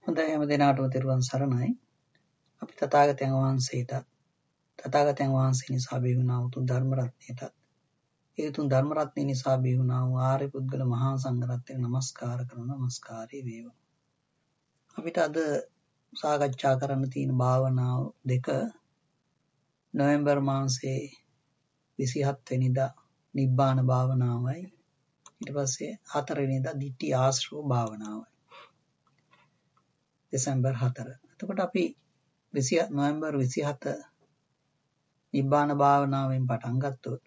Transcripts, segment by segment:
හොඳයි හැම දිනාටම තෙරුවන් සරණයි. අපි තථාගතයන් වහන්සේට තථාගතයන් වහන්සේ නිසා බිහි වුණා උතුම් ධර්ම රත්නයටත් ඒ උතුම් ධර්ම රත්නය නිසා බිහි වුණා වූ ආර්ය පුද්ගල මහා සංඝ රත්නයට නමස්කාර කරන නමස්කාරය වේවා. අපිට අද සාකච්ඡා කරන්න තියෙන භාවනාව දෙක නොවැම්බර් මාසයේ 27 වෙනිදා නිබ්බාන භාවනාවයි ඊට පස්සේ 4 වෙනිදා ditthi ආශ්‍රව භාවනාවයි. දෙසැම්බර් 4. එතකොට අපි නොවැම්බර් 27 නිබ්බාන භාවනාවෙන් පටන් ගත්තොත්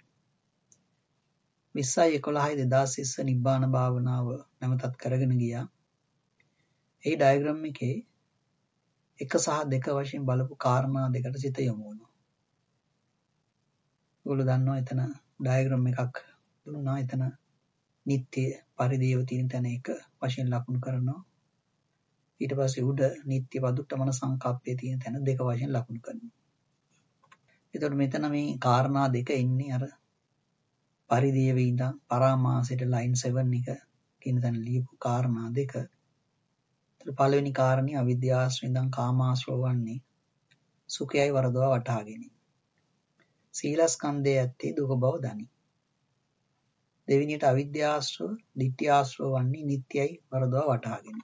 20/11/2020 නිබ්බාන භාවනාව නැවතත් කරගෙන ගියා. ඒ ඩයග්‍රෑම් එකේ 1 සහ 2 වශයෙන් බලපු කාරණා දෙකට සිත යොමු වුණා. ඔයගොල්ලෝ දන්නවා එතන ඩයග්‍රෑම් එකක් දුන්නා. එතන නිත්‍ය පරිදේව තියෙන තැන 1 වශයෙන් ලකුණු කරනවා. ඊට පස්සේ උඩ නිත්‍ය පදුට්ටමන සංකප්පයේ තියෙන තැන 2 වශයෙන් ලකුණු කරනවා. එතකොට මෙතන මේ කාරණා දෙක ඉන්නේ අර පරිදේවේ ඉඳන් පරාමාසයට ලයින් 7 එක කියන තැන ලියපු කාරණා දෙක. ඒතර පළවෙනි කාරණේ අවිද්‍යාශ්‍රයෙන් ඉඳන් කාමාශ්‍රව වන්නේ සුඛයයි වරදවා වටහා ගැනීම. සීලස්කන්ධයේ ඇත්තේ දුක බව දනි. දෙවෙනියට අවිද්‍යාශ්‍රව, ditthi ආශ්‍රව වන්නේ නිට්ටයයි වරදවා වටහා ගැනීම.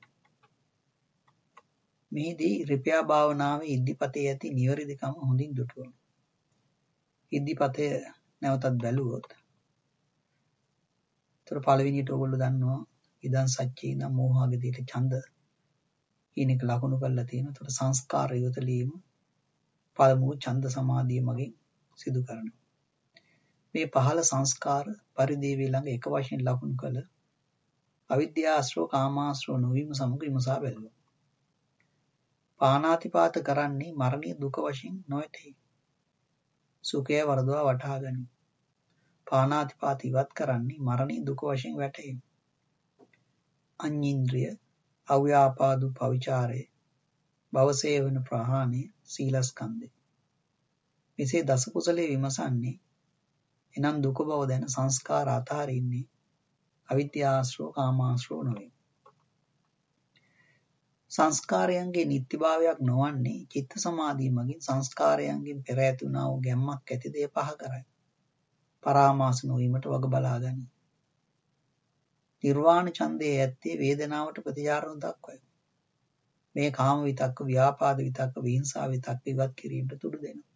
මෙහිදී රිප්‍යා භාවනාවේ ඉද්ධිපතේ ඇති නිවැරදිකම හොඳින් දුටුවනවා. ඉද්ධිපතය නැවතත් බැලුවොත් ඒතර පළවෙනියට ඔයගොල්ලෝ දන්නවා ඉදන් සච්චේ ඉඳන් මෝහාගතියට ඡන්ද කියන එක ලකුණු කරලා තියෙනවා. ඒතර සංස්කාර යොතලීම පළමුව ඡන්ද සමාධිය මගින් සිදු කරනවා. මේ පහළ සංස්කාර පරිදේවේ ළඟ එක වශයෙන් ලකුණු කළ අවිද්‍යාශ්‍රව කාමාශ්‍රව නොවීම සමග විමසා බැලුවා. පාණාතිපාත කරන්නේ මරණීය දුක වශයෙන් නොවැටේ. සුඛය වරදවා වටහා ගනී. පාණාතිපාත ඉවත් කරන්නේ මරණීය දුක වශයෙන් වැටේ. අඤ්ඤේන්ද්‍රිය අව්‍යාපාදු පවිචාරය භවසේවන ප්‍රහාණය සීලස්කන්ධය. මෙසේ දස කුසලයේ විමසන්නේ එනම් දුක බව දැන සංස්කාර අතහරින්නේ අවිද්‍යාශ්‍රව කාමාශ්‍රව නොවේ. සංස්කාරයන්ගේ නිත්‍යභාවයක් නොවන්නේ චිත්ත සමාධිය මගින් සංස්කාරයන්ගෙන් පෙර ඇතිවුණා වූ ගැම්මක් ඇති දේ පහ කරයි. පරාමාස නොවීමට වග බලා ගනී. නිර්වාණ ඡන්දයේ ඇත්තේ වේදනාවට ප්‍රතිචාරණ දක්වයි. මේ කාම විතක්ක, ව්‍යාපාද විතක්ක, විහිංසා විතක්ක ඉවත් කිරීමට තුඩු දෙනවා.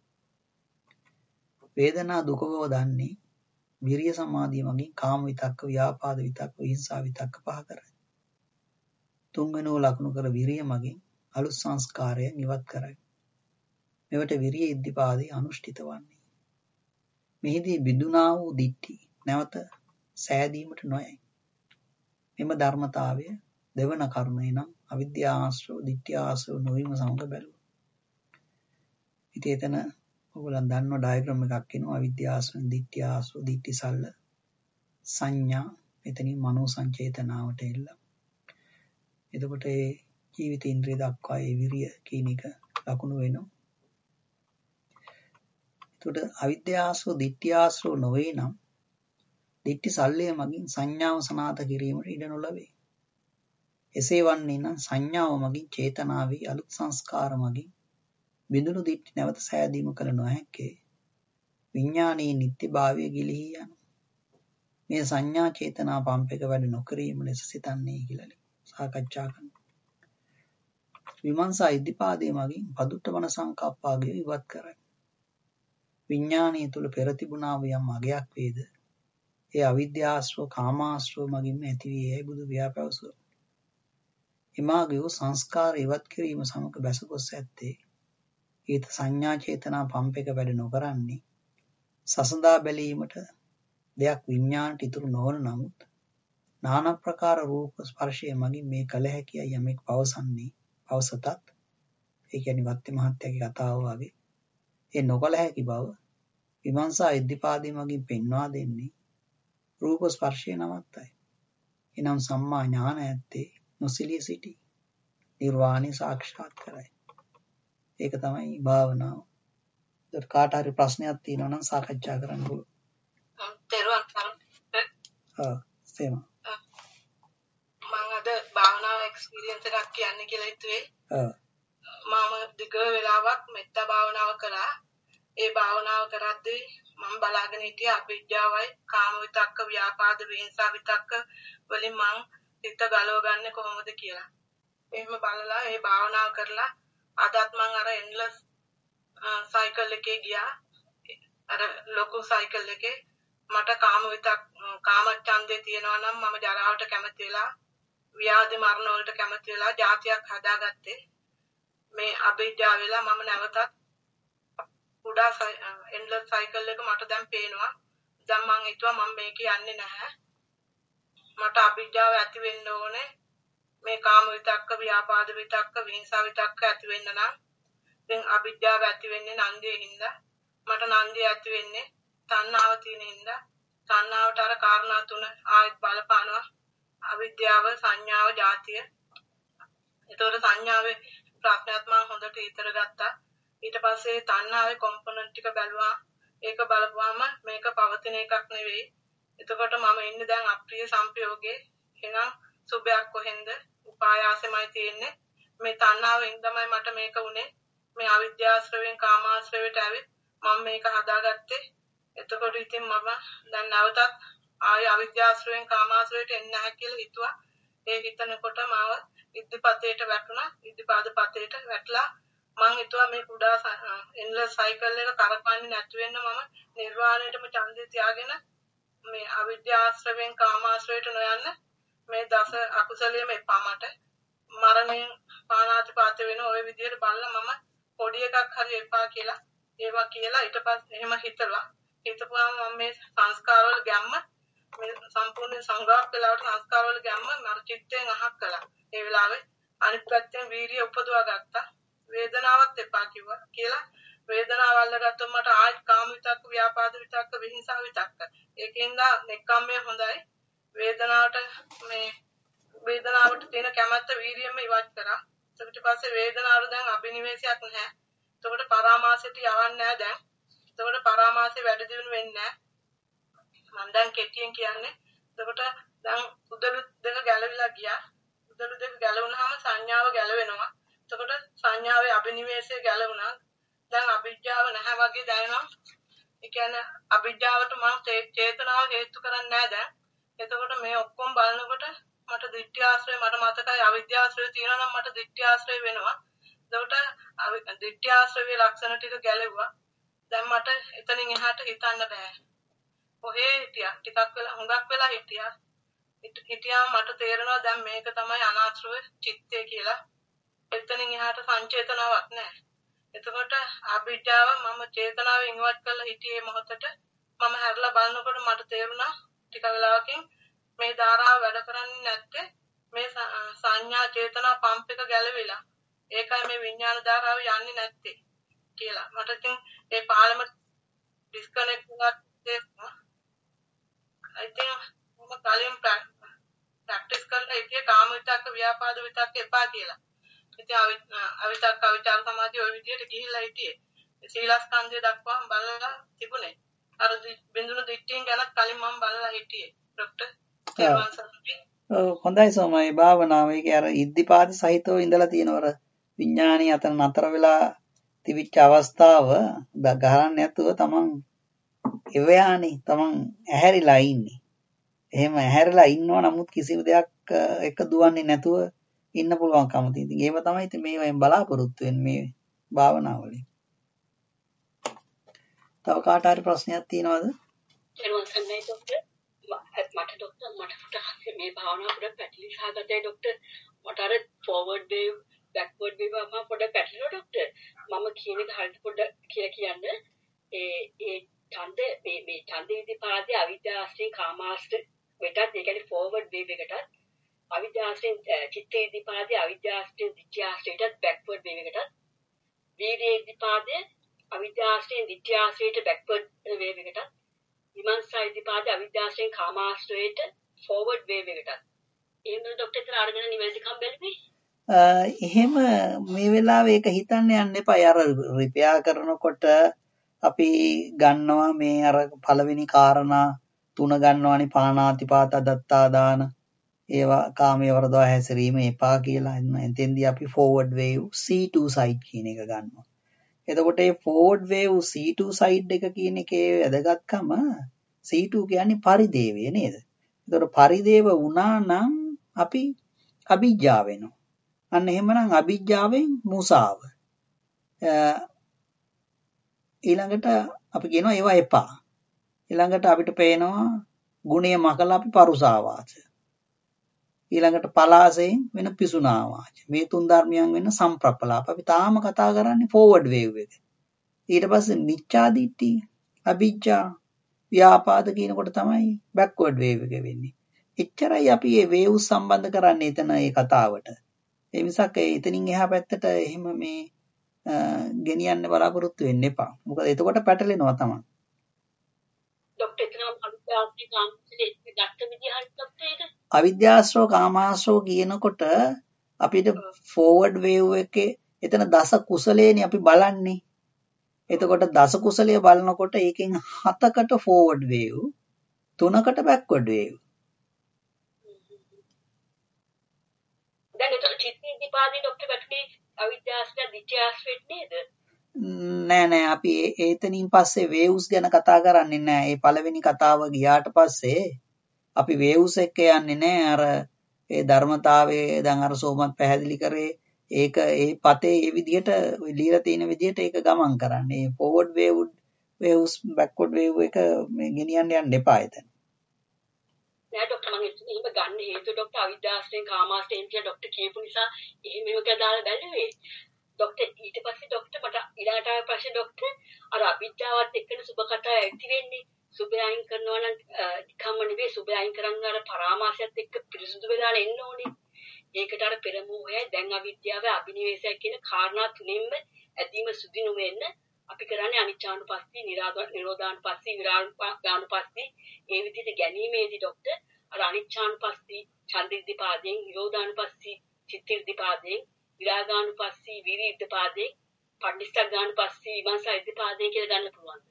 වේදනා දුක බව දන්නේ විරිය සමාධිය මගින් කාම විතක්ක, ව්‍යාපාද විතක්ක, විහිංසා විතක්ක පහ කරයි. තුන්වෙනි ලකුණු කර විරිය මගින් අලුත් සංස්කාරයන් ඉවත් කරයි. මෙවට විරිය ඉද්ධිපාදයේ අනුෂ්ඨිත වන්නේ. මෙහිදී බිඳුනා වූ දිට්ඨි නැවත සෑදීමට නොයයි. මෙම ධර්මතාවය දෙවන කරුණේ නම් අවිද්‍යා ආශ්‍රව, ditthi ආශ්‍රව නොවීම සමග බැලුවා. ඉතින් එතන ඔයගොල්ලන් දන්නව ඩයග්‍රෑම් එකක් එනවා අවිද්‍යා ආශ්‍රව, ditthi ආශ්‍රව, ditthi සල්ල සංඥා මෙතනින් මනෝ සංචේතනාවට එල්ල. එතකොට ඒ ජීවිත ඉන්ද්‍රිය දක්වා ඒ විරිය කියන එක ලකුණු වෙනවා. එතකොට අවිද්‍යා ආශ්‍රව, ditthi ආශ්‍රව නොවේ නම් ditthi සල්ලය මගින් සංඥාව සනාත කිරීමට ඉඩ නොලැබේ. එසේ වන්නේ නම් සංඥාව මගින් චේතනාවේ අලුත් සංස්කාර මගින් බිඳුණු දිට්ඨි නැවත සෑදීම කළ නොහැක්කේ විඥානයේ නිත්‍යභාවය ගිලිහී යන මේ සංඥා චේතනා පම්පක වැඩ නොකිරීම ලෙස සිතන්නේ කියලා සාකච්ඡා කරනවා. විමර්ශා ඉද්ධිපාදයේ මගින් පදුට්ටමන සංකප්පාගය ඉවත් කරයි. විඥානයේ තුල පෙර තිබුණා වූ යම් අගයක් වේද ඒ අවිද්‍යාශ්‍රව කාමාශ්‍රව මගින් ඇති වී යයි බුදු පියා පැවසුවා. එමාගේ සංස්කාර ඉවත් කිරීම සමග බැසගොස් ඇත්තේ ඊට සංඥා චේතනා පම්පක වැඩ නොකරන්නේ සසඳා බැලීමට දෙයක් විඥාණයට ඉතුරු නොවන නමුත් নানা ප්‍රකාර රූප ස්පර්ශයේ මගින් මේ කල හැකියි යමෙක් පවසතත් ඒ කියන්නේ වත්ති මහත්තයාගේ කතාව වගේ ඒ නොකල හැකි බව විමර්ශා ඉද්ධිපාදයේ මගින් පෙන්වා දෙන්නේ රූප ස්පර්ශය නවත්තයි. එනම් සම්මා ඥාන ඇත්තේ නොසිලී සිටි නිර්වාණය සාක්ෂාත් කරයි. ඒක තමයි භාවනාව. ඒකට කාට හරි ප්‍රශ්නයක් තියෙනවා නම් සාකච්ඡා කරන්න පුළුවන්. තේරුවන් සරණයි. සේම. මම අද භාවනාව එක්ස්පීරියන්ස් එකක් කියන්න කියලා හිතුවේ. ඔව්. මම දිග වෙලාවක් මෙත්තා භාවනාව කළා. ඒ භාවනාව කරද්දී මම බලාගෙන හිටියා අවිද්‍යාවයි කාම විතක්ක ව්‍යාපාද විහිංසා විතක්ක වලින් මං හිත ගලව ගන්න කොහොමද කියලා. එහෙම බලලා ඒ භාවනාව කරලා අදත් මං අර එන්ඩ්ලස් සයිකල් එකේ ගියා. අර ලොකු සයිකල් එකේ මට කාම ඡන්දේ තියෙනවා නම් මම ජරාවට කැමති වෙලා ව්‍යාධි මරණ වලට කැමති වෙලා જાතියක් හදාගත්තේ. මේ අවිද්‍යාව වෙලා මම නැවතත් උඩා එන්ඩ්ලස් සයිකල් එක මට දැන් පේනවා. දැන් මං හිතුවා මම මේක යන්නේ නැහැ. මට අවිද්‍යාව ඇති වෙන්න ඕනේ. මේ කාම විතක්ක ව්‍යාපාද විතක්ක විහිංසා විතක්ක ඇති වෙන්න නම් දැන් අවිද්‍යාව ඇති වෙන්නේ නන්දියේ හින්දා. මට නන්දිය ඇති වෙන්නේ තණ්හාව තියෙන හින්දා. තණ්හාවට අර කාරණා තුන ආයෙත් බලපානවා. අවිද්‍යාව, සංඥාව, ජාතිය. ඒතකොට සංඥාවේ ප්‍රඥාත් මම හොඳට ඉතර ගත්තා. ඊට පස්සේ තණ්හාවේ කොම්පොනන්ට් ටික බැලුවා. ඒක බලපුවාම මේක පවතින එකක් නෙවෙයි. එතකොට මම ඉන්නේ දැන් අප්‍රිය සංපයෝගේ. එහෙනම් සුභයක් කොහෙන්ද? උපායාසෙමයි තියෙන්නේ. මේ තණ්හාවෙන් තමයි මට මේක උනේ. මේ අවිද්‍යාශ්‍රවයෙන් කාමාශ්‍රවයට ඇවිත් මම මේක හදාගත්තේ. එතකොට ඉතින් මම දැන් නැවතත් ආය අවිද්‍යාශ්‍රවයෙන් කාමාශ්‍රවයට එන්නේ නැහැ කියලා හිතුවා. ඒ හිතනකොට මාව ඉද්ධිපතේට වැටුණා. ඉද්ධිපාද පතේට වැටලා මං හිතුවා මේ කුඩා එන්ඩ්ලස් සයිකල් එක කරකවන්නේ නැති වෙන්න මම නිර්වාණයටම ඡන්දය තියාගෙන මේ අවිද්‍යාශ්‍රවයෙන් කාමාශ්‍රවයට නොයන්න මේ දස අකුසලයේම එපා මට මරණයෙන් පාණාතිපාත වෙන ওই විදිහට බලලා මම පොඩි එකක් හරි එපා කියලා ඒවා කියලා ඊට පස්සේ එහෙම හිතපුවාම මම මේ සංස්කාරවල ගැම්ම මේ සම්පූර්ණ සංගාවක් වෙලාවට සංස්කාරවල ගැම්ම මර චිත්තයෙන් අහක් කළා. ඒ වෙලාවේ අනිත් පැත්තෙන් වීර්යය උපදවා ගත්තා. වේදනාවක් එපා කිව්වා කියලා වේදනාව අල්ලගත්තොත් මට ආයෙත් කාම විතක්ක ව්‍යාපාද විතක්ක විහිංසාව විතක්ක ඒකෙන්ද නෙක්ඛම්මය හොඳයි වේදනාවට තියෙන කැමැත්ත වීර්යයෙන්ම ඉවත් කරා ඊට පස්සේ වේදනාවට දැන් අභිනිවේෂයක් නැහැ එතකොට පරාමාසයට යවන්නේ නැහැ දැන් එතකොට පරාමාසය වැඩි දියුණු වෙන්නේ නැහැ මම දැන් කෙටියෙන් කියන්නේ එතකොට දැන් උදළු දෙක ගැලවිලා ගියා උදළු දෙක ගැලවුණාම සංඥාව ගැලවෙනවා එතකොට සංඥාවේ අභිනිවේෂය ගැලවුණා. දැන් අවිද්‍යාව නැහැ වගේ දැනෙනවා. ඒ කියන්නේ අවිද්‍යාවට මම චේතනාව හේතු කරන්නේ නැහැ දැන්. එතකොට මේ ඔක්කොම බලනකොට මට දිට්ඨි ආශ්‍රය මට මතකයි අවිද්‍යාව ආශ්‍රය තියෙනවා නම් මට දිට්ඨි ආශ්‍රය වෙනවා. එතකොට දිට්ඨි ආශ්‍රයේ ලක්ෂණ ටික ගැලෙවුවා. දැන් මට එතනින් එහාට හිතන්න බෑ. කොහේ හිටියා? ටිකක් වෙලා හුඟක් වෙලා හිටියා. හිටියාම මට තේරෙනවා දැන් මේක තමයි අනාශ්‍රව චිත්තය කියලා. එතනින් එහාට සංචේතනාවක් නැහැ. එතකොට අවිද්‍යාව මම චේතනාවෙන් ඉවත් කරලා හිටියේ මොහොතට මම හැරලා බලනකොට මට තේරුණා ටික වෙලාවකින් මේ ධාරාව වැඩ කරන්නේ නැත්තේ මේ සංඥා චේතනා පම්ප් එක ගැලවිලා. ඒකයි මේ විඥාන ධාරාව යන්නේ නැත්තේ කියලා. මට ඉතින් ඒ පාලම ඩිස්කනෙක්ට් වුණා. ඉතින් මම කලින් ප්‍රැක්ටිස් කරලා හිටියේ කාම විතක්ක ව්‍යාපාද විතක්ක එපා කියලා. ඉතින් අවිතක්ක අවිචාර සමාධිය ওই විදිහට ගිහිල්ලා හිටියේ. සීලස්කන්ධය දක්වාම බලලා තිබුණේ. අර බින්දුණු දිට්ඨියෙන් ගැනත් කලින් මම බලලා හිටියේ. ડોක්ටර් හොඳයි සෝමයි භාවනාව ඒකේ අර ඉද්ධිපාද සහිතව ඉඳලා තියෙනවර විඥානීය අතර නතර වෙලා තිබිච්ච අවස්ථාව ගහන්න නැතුව තමන් එවයානේ තමන් ඇහැරිලා ඉන්නේ. එහෙම ඇහැරිලා ඉන්නවා නමුත් කිසිම දෙයක් එක දුවන්නේ නැතුව ඉන්න පුළුවන්කම තියෙන. ඉතින් ඒව තමයි ඉතින් මේවෙන් බලාපොරොත්තු වෙන්නේ මේ භාවනාවලින්. තව කාට හරි ප්‍රශ්නයක් තියෙනවද? ඒරුවන් සන්නයි ડોක්ටර්. මට ડોක්ටර් මට මේ භාවනාව පොඩ්ඩක් පැටලි සහගතයි ડોක්ටර්. මට අර ෆෝවර්ඩ් වේව් බෑක්වර්ඩ් වේව් මම පොඩ්ඩක් පැටලෙනවා ડોක්ටර්. මම කියන එක හරියට පොඩ්ඩක් කියලා කියන්න. ඒ ඡන්ද මේ ඡන්ද ඉදිපාදේ අවිද්‍යාශ්‍රී කාමාශ්‍රී වෙටත් ඒ කියන්නේ ෆෝවර්ඩ් වේව් එකටත් අවිද්‍යාශ්‍රී චිත්ත ඉදිපාදේ අවිද්‍යාශ්‍රී දිට්ඨියාශ්‍රීට බෑක්වර්ඩ් වේව් එකටත් වීර්ය ඉදිපාදේ අවිද්‍යාශ්‍රී දිට්ඨියාශ්‍රීට බෑක්වර්ඩ් වේව් එකටත් විමර්ශන ඉදිපාදේ අවිද්‍යාශ්‍රී කාමාශ්‍රීට ෆෝවර්ඩ් වේව් එකටත් එහෙනම් ડોක්ටර් තර අරගෙන නිවැරදිකම් බැලුවේ එහෙම මේ වෙලාවේ ඒක හිතන්න යන්න එපා. අර රිපෙයාර් කරනකොට අපි ගන්නවා මේ අර පළවෙනි කාරණා 3 ගන්නවානේ පාණාතිපාත දත්තා දාන. ඒවා කාමයේ වරදවා හැසිරීම එපා කියලා එතෙන්දී අපි forward wave C2 side කියන එක ගන්නවා. එතකොට මේ forward wave C2 side එක කියන එකේ වැදගත්කම C2 කියන්නේ පරිදේවය නේද? එතකොට පරිදේව වුණා නම් අපි අවිජ්ජා වෙනවා. අන්න එහෙමනම් අවිජ්ජාවෙන් මුසාව. ඊළඟට අපි කියනවා ඒවා එපා. ඊළඟට අපිට පේනවා ගුණය මකලා අපි පරුසාවාච. ඊළඟට පලාසයෙන් වෙන පිසුනාවාච. මේ තුන් ධර්මයන් වෙන සම්ප්‍රප්පලාප. අපි තාම කතා කරන්නේ forward wave එක. ඊට පස්සේ මිච්ඡා දිට්ඨි, අවිජ්ජා, ව්‍යාපාද කියනකොට තමයි backward wave එක වෙන්නේ. එච්චරයි අපි මේ waves සම්බන්ධ කරන්නේ එතන මේ කතාවට. ඒ මිසක් එතනින් එහා පැත්තට එහෙම මේ ගෙනියන්න බලාපොරොත්තු වෙන්න එපා. මොකද එතකොට පැටලෙනවා තමයි. ડોක්ටර් එතනම අවිද්‍යාවේ කාමයේ ගත්ත විදිහ හරි ડોක්ටර් ඒක. අවිද්‍යාශ්‍රව කාමාශ්‍රව කියනකොට අපිට forward wave එකේ එතන දස කුසලේනේ අපි බලන්නේ. එතකොට දස කුසලයේ බලනකොට ඒකෙන් 7කට forward wave, 3කට backward wave. දැන් ඒක චිත්තීපාදී ડોක්ටර් වැටුනේ අවිද්‍යාශ්‍රය දිත්‍යාශ්‍රයට නේද? නෑ අපි එතනින් පස්සේ waves ගැන කතා කරන්නේ නෑ. ඒ පළවෙනි කතාව ගියාට පස්සේ අපි waves එක්ක යන්නේ නෑ. අර ඒ ධර්මතාවයේ දැන් අර සෝමත් පැහැදිලි කරේ ඒක ඒ පතේ ඒ විදිහට ලියලා තියෙන විදිහට ඒක ගමන් කරන්නේ. ඒ forward waves backward wave එක මේ ගෙනියන්න යන්න එපා එතන. නෑ ડોක්ටර් මම එහෙම ගන්න හේතුව ડોක්ටර් අවිද්‍යාශ්‍රයෙන් කාමාශ්‍රයෙන් කියලා ડોක්ටර් කියපු නිසා එහෙම දාලා බැලුවේ. ડોක්ටර් ඊට පස්සේ ડોක්ටර් මට ඊළාට ආව ප්‍රශ්නේ ડોක්ටර් අර අවිද්‍යාවත් එක්කන සුබ කතා ඇති වෙන්නේ. සුබය අයින් කරනවා නම් නිකම්ම නෙවෙයි සුබය අයින් කරන්න අර පරාමාසයත් එක්ක පිරිසුදු වෙලා එන්න ඕනේ. ඒකට අර පෙරමෝහයයි දැන් අවිද්‍යාව අභිනිවේෂය කියන කාරණා තුනින්ම ඇදීම සුදිනු වෙන්න අපි කරන්නේ අනිච්චානුපස්සී, නිරෝධානුපස්සී, විරාගානුපස්සී ඒ විදිහට ගැනීමේදී ડોක්ටර් අර අනිච්චානුපස්සී, ඡන්දිද්ධිපාදයෙන්, නිරෝධානුපස්සී, චිත්තිද්ධිපාදයෙන්, විරාගානුපස්සී, විරිද්ධිපාදයෙන්, පටිච්චසමුප්පාදානුපස්සී, විමර්ශනයිද්ධිපාදයෙන් කියලා ගන්න පුළුවන්ද?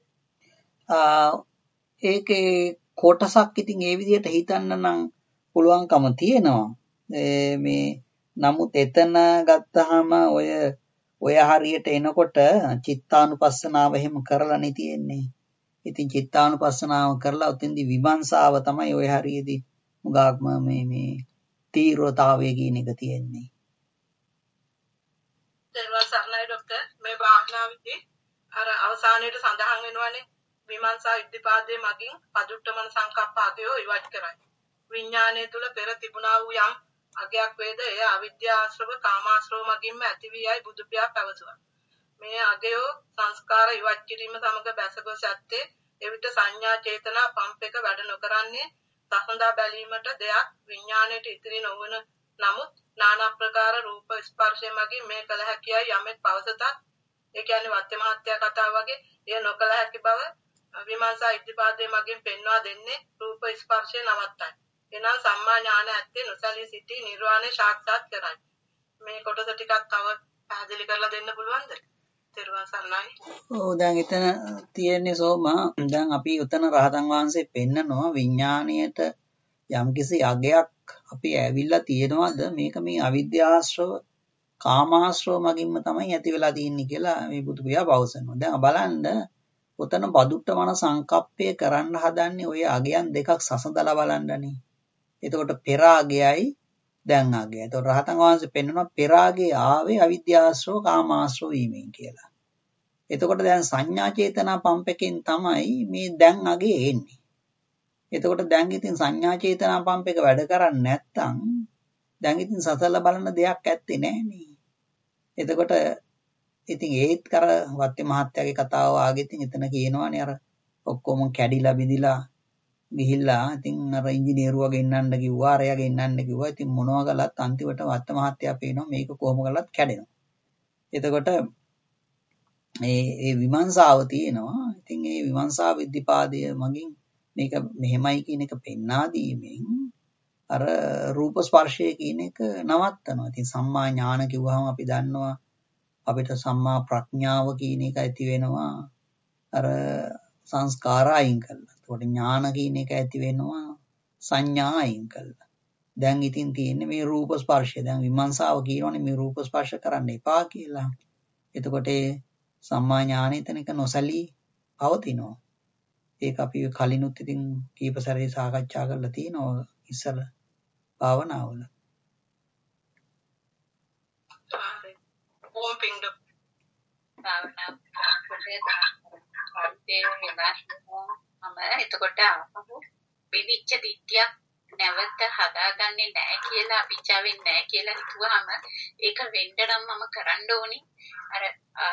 ඒකේ කොටසක් ඉතින් ඒ විදිහට හිතන්න නම් පුළුවන්කම තියෙනවා. මේ නමුත් එතන ගත්තාම ඔය හරියට එනකොට චිත්තානුපස්සනාව එහෙම කරලානේ තියෙන්නේ. ඉතින් චිත්තානුපස්සනාව කරලා උතෙන්දි විමර්ශාව තමයි ඔය හරියේදී මුගක්ම මේ තීව්‍රතාවය කියන එක තියෙන්නේ. දෙනවා සර්ණයි ડોක්ටර් මේ භාවනාවේදී අර අවසානයේට සඳහන් වෙනවානේ විමර්ශා ඉද්ධිපාදයේ මගින් පදුට්ටමන සංකප්ප අගයෝ ඉවත් කරයි. විඥානයේ තුල පෙර තිබුණා වූ යම් අගයක් වේද එය අවිද්‍යාශ්‍රව කාමාශ්‍රව මගින්ම ඇති වී යයි බුදු පියා පැවසුවා. මේ අගයෝ සංස්කාර ඉවත් කිරීම සමග බැසගොස් ඇත්තේ එවිට සංඥා චේතනා පම්ප එක වැඩ නොකරන්නේ සසඳා බැලීමට දෙයක් විඥාණයට ඉතිරි නොවන නමුත් নানা ප්‍රකාර රූප ස්පර්ශය මගින් මේ කල හැකියයි යමෙක් පවසතත් ඒ කියන්නේ වත්‍ය මහත්ය කතාව වගේ එය නොකල හැකි බව විමර්ශා ඉද්ධිපාදයේ මගින් පෙන්වා දෙන්නේ රූප ස්පර්ශය නවත්තයි. එනම් සම්මා ඥාන ඇත්තේ නොසලී සිටි නිර්වාණය සාක්ෂාත් කරයි. මේ කොටස ටිකක් තව පැහැදිලි කරලා දෙන්න පුළුවන්ද? තෙරුවන් සරණයි. ඔව් දැන් එතන තියෙන්නේ සෝමා දැන් අපි උතන රහතන් වහන්සේ පෙන්නනවා විඥාණයට යම්කිසි අගයක් අපි ඇවිල්ලා තියෙනවද මේක මේ අවිද්‍යාශ්‍රව කාමාශ්‍රව මගින්ම තමයි ඇති වෙලා තියෙන්නේ කියලා මේ බුදු පියා පවසනවා. දැන් බලන්න උතන බදුට්ටමන සංකප්පය කරන්න හදන්නේ ඔය අගයන් දෙකක් සසඳලා බලන්නනේ. එතකොට පෙර අගයයි දැන් අගයයි. එතකොට රහතන් වහන්සේ පෙන්නනවා පෙර අගයේ ආවේ අවිද්‍යාශ්‍රව කාමාශ්‍රව වීමෙන් කියලා. එතකොට දැන් සංඥා චේතනා පම්පකෙන් තමයි මේ දැන් අගේ එන්නේ. එතකොට දැන් ඉතින් සංඥා චේතනා පම්ප එක වැඩ කරන්නේ නැත්තම් දැන් ඉතින් සසල බලන දෙයක් ඇත්තේ නැහනේ. එතකොට ඉතින් ඒත් කර වත්ති මහත්තයාගේ කතාව ආගෙ ඉතින් එතන කියනවානේ අර ඔක්කොම කැඩිලා බිඳිලා ගිහිල්ලා ඉතින් අර ඉංජිනේරුවා ගෙන්නන්න කිව්වා අරයා ගෙන්නන්න කිව්වා. ඉතින් මොනවා කළත් අන්තිමට වත්ති මහත්තයා පේනවා මේක කොහොම කළත් කැඩෙනවා. එතකොට මේ විමර්ශාව තියෙනවා. ඉතින් මේ විමර්ශා විද්ධිපාදය මගින් මේක මෙහෙමයි කියන එක පෙන්වා දීමෙන් අර රූප ස්පර්ශය කියන එක නවත්තනවා. ඉතින් සම්මා ඥාන කිව්වහම අපි දන්නවා අපිට සම්මා ප්‍රඥාව කියන එක ඇති වෙනවා අර සංස්කාර අයින් කළා. ඒකට ඥාන කියන එක ඇති වෙනවා සංඥා අයින් කළා. දැන් ඉතින් තියෙන්නේ මේ රූප ස්පර්ශය. දැන් විමර්ශාව කියනවනේ මේ රූප ස්පර්ශ කරන්න එපා කියලා. එතකොට ඒ සම්මා ඥානෙ තැනක නොසැලී පවතිනවා. ඒක අපි කලිනුත් ඉතින් කීප සැරේ සාකච්ඡා කරලා තියෙනවා ඉස්සර භාවනාවල. ඕම් පින්ඩ භාවනා එතකොට විවිච්ච දිට්ඨියක් නැවත හදාගන්නේ නැහැ කියලා අභිචාවෙන් නැහැ කියලා හිතුවාම ඒක වෙන්න නම් මම කරන්න ඕනි අර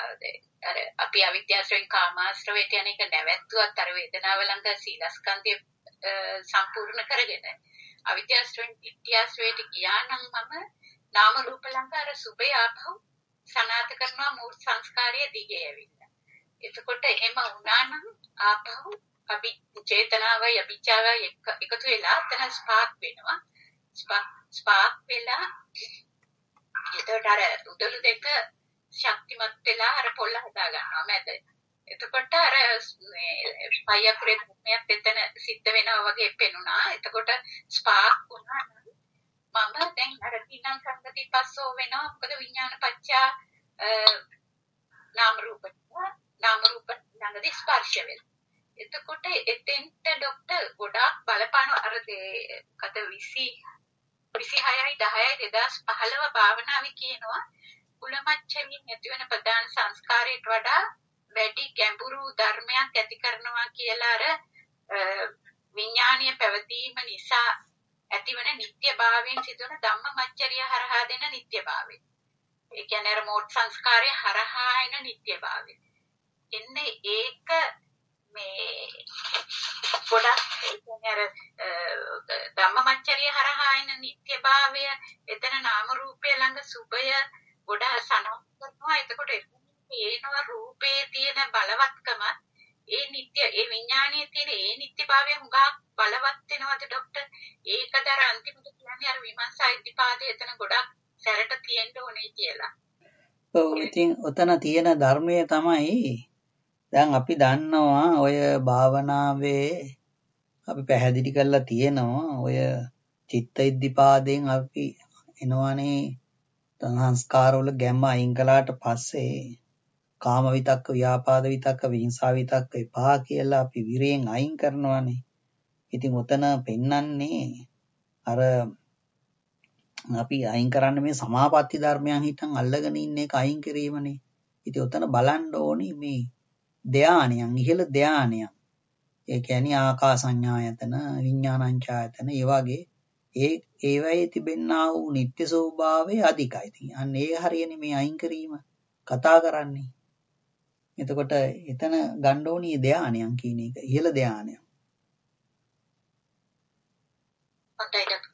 අපි අවිද්‍යාශ්‍රයෙන් කාමාශ්‍රවයට යන එක නැවැත්තුවත් අර වේදනාව ළඟ සීලස්කන්ධය සම්පූර්ණ කරගෙන අවිද්‍යාශ්‍රයෙන් දිට්ඨියාශ්‍රයට ගියා නම් මම නාම රූප ළඟ අර සුභය ආපහු සනාත කරනවා මූල සංස්කාරයේ දිගේ ඇවිල්ලා. එතකොට එහෙම වුණා නම් ආපහු අපි චේතනාවයි අභිචාවයි එකතු වෙලා තන ස්පාක් වෙනවා. ස්පාක් වෙලා එතකොට අර උදළු දෙක ශක්තිමත් වෙලා අර පොළ හදා ගන්නවා මැද. එතකොට අර පය කුරේ ධර්මයක් එතන සිද්ධ වෙනවා වගේ පෙනුණා. එතකොට ස්පාක් වුණා මම දැන් අර තිනම් සංගති පස්සෝ වෙනවා. මොකද විඥාන පච්චා නාම රූප ළඟදී ස්පර්ශ වෙනවා. එතකොට එතෙන්ට ડોක්ටර් ගොඩාක් බලපාන අර කට 26යි 10යි 2015 භාවනාවේ කියනවා කුලමච්චමින් ඇතිවන ප්‍රධාන සංස්කාරයට වඩා වැඩි ගැඹුරු ධර්මයක් ඇති කරනවා කියලා අර විඥානීය පැවතීම නිසා ඇතිවන නිට්ටයභාවයෙන් සිදුවන ධම්මමච්චරිය හරහා දෙන නිට්ටයභාවය. ඒ කියන්නේ අර මෝඩ් සංස්කාරය හරහා එන නිට්ටයභාවය. එන්නේ ඒක මේ ගොඩක් කියන්නේ අර ධම්මමච්චරිය හරහා එන නිට්ටයභාවය එතන නාම රූපය ළඟ සුභය ගොඩාක් සනහන් කරනවා. එතකොට ඒනවා රූපේ තියෙන බලවත්කම ඒ නිට්ටය ඒ විඥානයේ තියෙන ඒ නිට්ටයභාවය හුඟක් බලවත් වෙනවද ડોක්ටර්? ඒකද අර අන්තිමට කියන්නේ අර විමර්ශා ඉද්ධිපාදයේ එතන ගොඩක් සැරට තියෙන්න ඕනේ කියලා. ඔව් ඉතින් ඔතන තියෙන ධර්මය තමයි දැන් අපි දන්නවා ඔය භාවනාවේ අපි පැහැදිලි කරලා තියෙනවා ඔය චිත්ත ඉද්ධිපාදයෙන් අපි එනවනේ සංස්කාරවල ගැම්ම අයින් කළාට පස්සේ කාම විතක්ක ව්‍යාපාද විතක්ක විහිංසා විතක්ක එපා කියලා අපි විරයෙන් අයින් කරනවානේ. ඉතින් ඔතන පෙන්වන්නේ අර අපි අයින් කරන්න මේ සමාපatti ධර්මයන් හිටන් අල්ලගෙන ඉන්න එක අයින් කිරීමනේ. ඉතින් ඔතන බලන්න ඕනි මේ ධානයන් ඉහළ ධානයන්. ඒ කියන්නේ ආකාසඤ්ඤායතන විඥානංචායතන ඒ වගේ ඒවයේ තිබෙනා වූ නිත්‍ය ස්වභාවය අධිකයි. ඉතින් අන්න ඒ හරියනේ මේ අයින් කිරීම කතා කරන්නේ. එතකොට එතන ගන්න ඕනි ධානයන් කියන එක ඉහළ ධානයන්. හොඳයි ડોක්ටර්.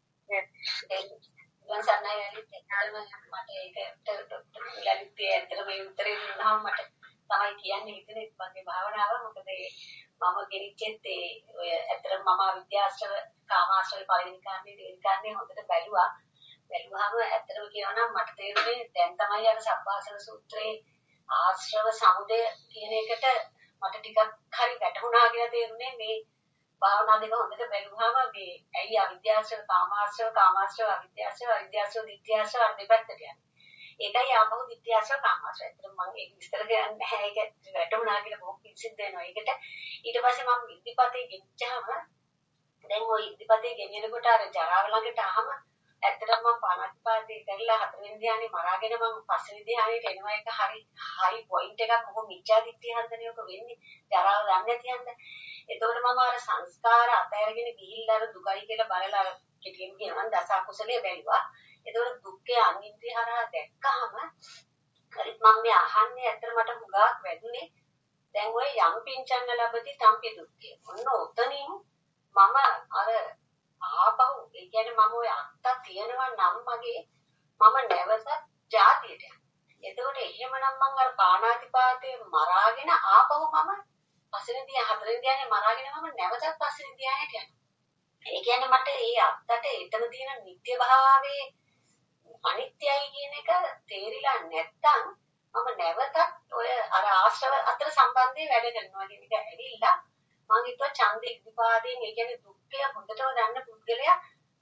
මට ඒකට ලලිතේ ඇත්තටම මේ උත්තරේ දුන්නාම මට තමයි කියන්න හිතෙන්නේ මගේ භාවනාව. මොකද මම ගෙනිච්චෙත් ඔය ඇත්තටම මම විද්‍යාශ්‍රව කාමාශ්‍රව පරිණි කාන්නේ දෙවි කාන්නේ හොඳට බැලුවාම ඇත්තටම කියනවා නම් මට තේරුනේ දැන් තමයි අර සබ්බාසන සූත්‍රයේ ආශ්‍රව සමුදය කියන එකට මට ටිකක් හරි වැටහුණා කියලා තේරුනේ මේ භාවනා දෙක හොඳට බැලුවාම මේ ඇයි අවිද්‍යාශ්‍රව කාමාශ්‍රව අවිද්‍යාශ්‍රව දිට්ඨියාශ්‍රව අර දෙපැත්තට යන්නේ. ඒකයි ආපහු දිට්ඨියාශ්‍රව කාමාශ්‍රව. ඇත්තටම මම ඒක විස්තර කරන්නේ නැහැ. ඒක වැටුණා කියලා බොහොම පිළිසිද්ධ වෙනවා. ඒකට ඊට පස්සේ මම ඉද්ධිපතේ ගෙනිච්චාම දැන් ওই ඉද්ධිපතේ ගෙනියනකොට අර ජරාව ළඟට ආවම ඇත්තටම මම පාණාතිපාතේ කරලා හතරවෙනි ධ්‍යානෙ මරාගෙන මම පස්වෙනි ධ්‍යානෙට එනවා. ඒක හරි පොයින්ට් එකක්. මොකද මිච්ඡා දිට්ඨිය හන්දනේ ඔක වෙන්නේ. ජරාව දන්නේ නැති හන්ද. එතකොට මම අර සංස්කාර අතහැරගෙන ගිහිල්ලා අර දුකයි කියලා බලලා කෙටියෙන් කියනවා දස අකුසලයේ බැලුවා. එතකොට දුක්ඛය අනිත්‍ය හරහා දැක්කහම හරිත් මම මේ අහන්නේ ඇත්තට මට හුඟක් වැදුනේ දැන් ඔය යම් පින්චන්න ලැබති තම්පි දුක්ඛය. ඔන්න ඔතනින් මම අර ආපහු ඒ කියන්නේ මම ඔය අත්ත තියනවා නම් මගේ මම නැවතත් ජාතියට යනවා. එතකොට එහෙමනම් මම අර පාණාතිපාතේ මරාගෙන ආපහු මම පස්වෙනි ධ්‍යාන හතරවෙනි ධ්‍යානෙ මරාගෙන මම නැවතත් පස්වෙනි ධ්‍යානෙට යනවා. ඒ කියන්නේ මට ඒ අත්තට එතන තියෙන නිත්‍ය භාවයේ අනිත්‍යයි කියන එක තේරිලා නැත්තම් මම නැවතත් ඔය අර ආශ්‍රව අතර සම්බන්ධය වැඩ කරනවා කියන එක ඇවිල්ලා මම හිතුවා ඡන්ද ඉද්ධිපාදයෙන් ඒ කියන්නේ දුක්ඛය හොඳටම දන්න පුද්ගලයා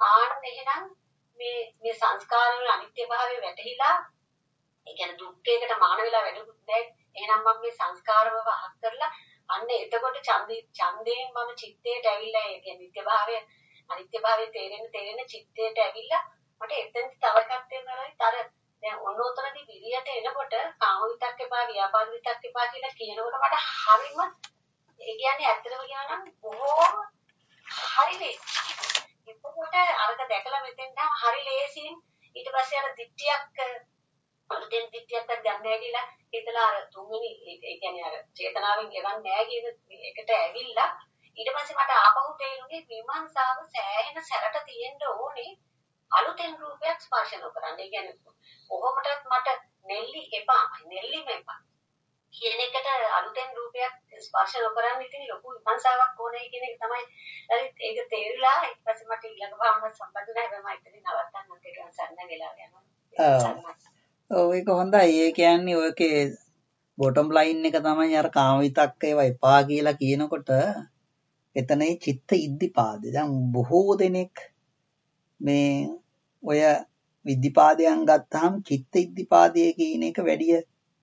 ආන්න එහෙනම් මේ සංස්කාර වල අනිත්‍යභාවය වැටහිලා ඒ කියන්නේ දුක්ඛයකට මාන වෙලා වැඩකුත් නැහැ. එහෙනම් මම මේ සංස්කාරව වහක් කරලා අන්න එතකොට ඡන්දයෙන් මම චිත්තයට ඇවිල්ලා ඒ කියන්නේ අනිත්‍යභාවය තේරෙන චිත්තයට ඇවිල්ලා මට එතෙන්ද තව එකක් තේරෙනවා. අර දැන් ඔන්නෝතනදී විරියට එනකොට කාම විතක් එපා ව්‍යාපාද විතක් එපා කියලා කියනකොට මට හරිම ඒ කියන්නේ ඇත්තටම කියනවා නම් බොහෝම හරි ලේසි. එතකොට අරක දැකලා මෙතෙන්ට හරි ලේසියෙන් ඊට පස්සේ අර දිට්ඨියක් අලුතෙන් දිට්ඨියක් ගන්න ඇවිල්ලා හිතලා අර තුන්වෙනි ඒ කියන්නේ අර චේතනාවෙන් එවන් නෑ කියන එකට ඇවිල්ලා ඊට පස්සේ මට ආපහු තේරුනේ විමර්ශාව සෑහෙන සැරට තියෙන්න ඕනේ අලුතෙන් රූපයක් ස්පර්ශ නොකරන්න. ඒ කියන්නේ කොහොමදත් මට නෙල්ලි එපා කියන එකට අලුතෙන් රූපයක් ස්පර්ශ නොකරන්න ඉතින් ලොකු විමර්ශාවක් ඕනේ කියන එක තමයි. ඒක තේරිලා ඊට පස්සේ මට ඊළඟ භාවනාව සම්බන්ධ නැහැ. මම ඉතින් නවත්තන්නත් ඒක සන්න වෙලා යනවා. ඔව් ඒක හොඳයි. ඒ කියන්නේ ඔයකේ බොටම් ලයින් එක තමයි අර කාම විතක්ක ඒවා එපා කියලා කියනකොට එතනයි චිත්ත ඉද්ධිපාද. දැන් බොහෝ දෙනෙක් මේ ඔය විද්ධිපාදයන් ගත්තාම චිත්ත ඉද්ධිපාදයේ කියන එක වැඩි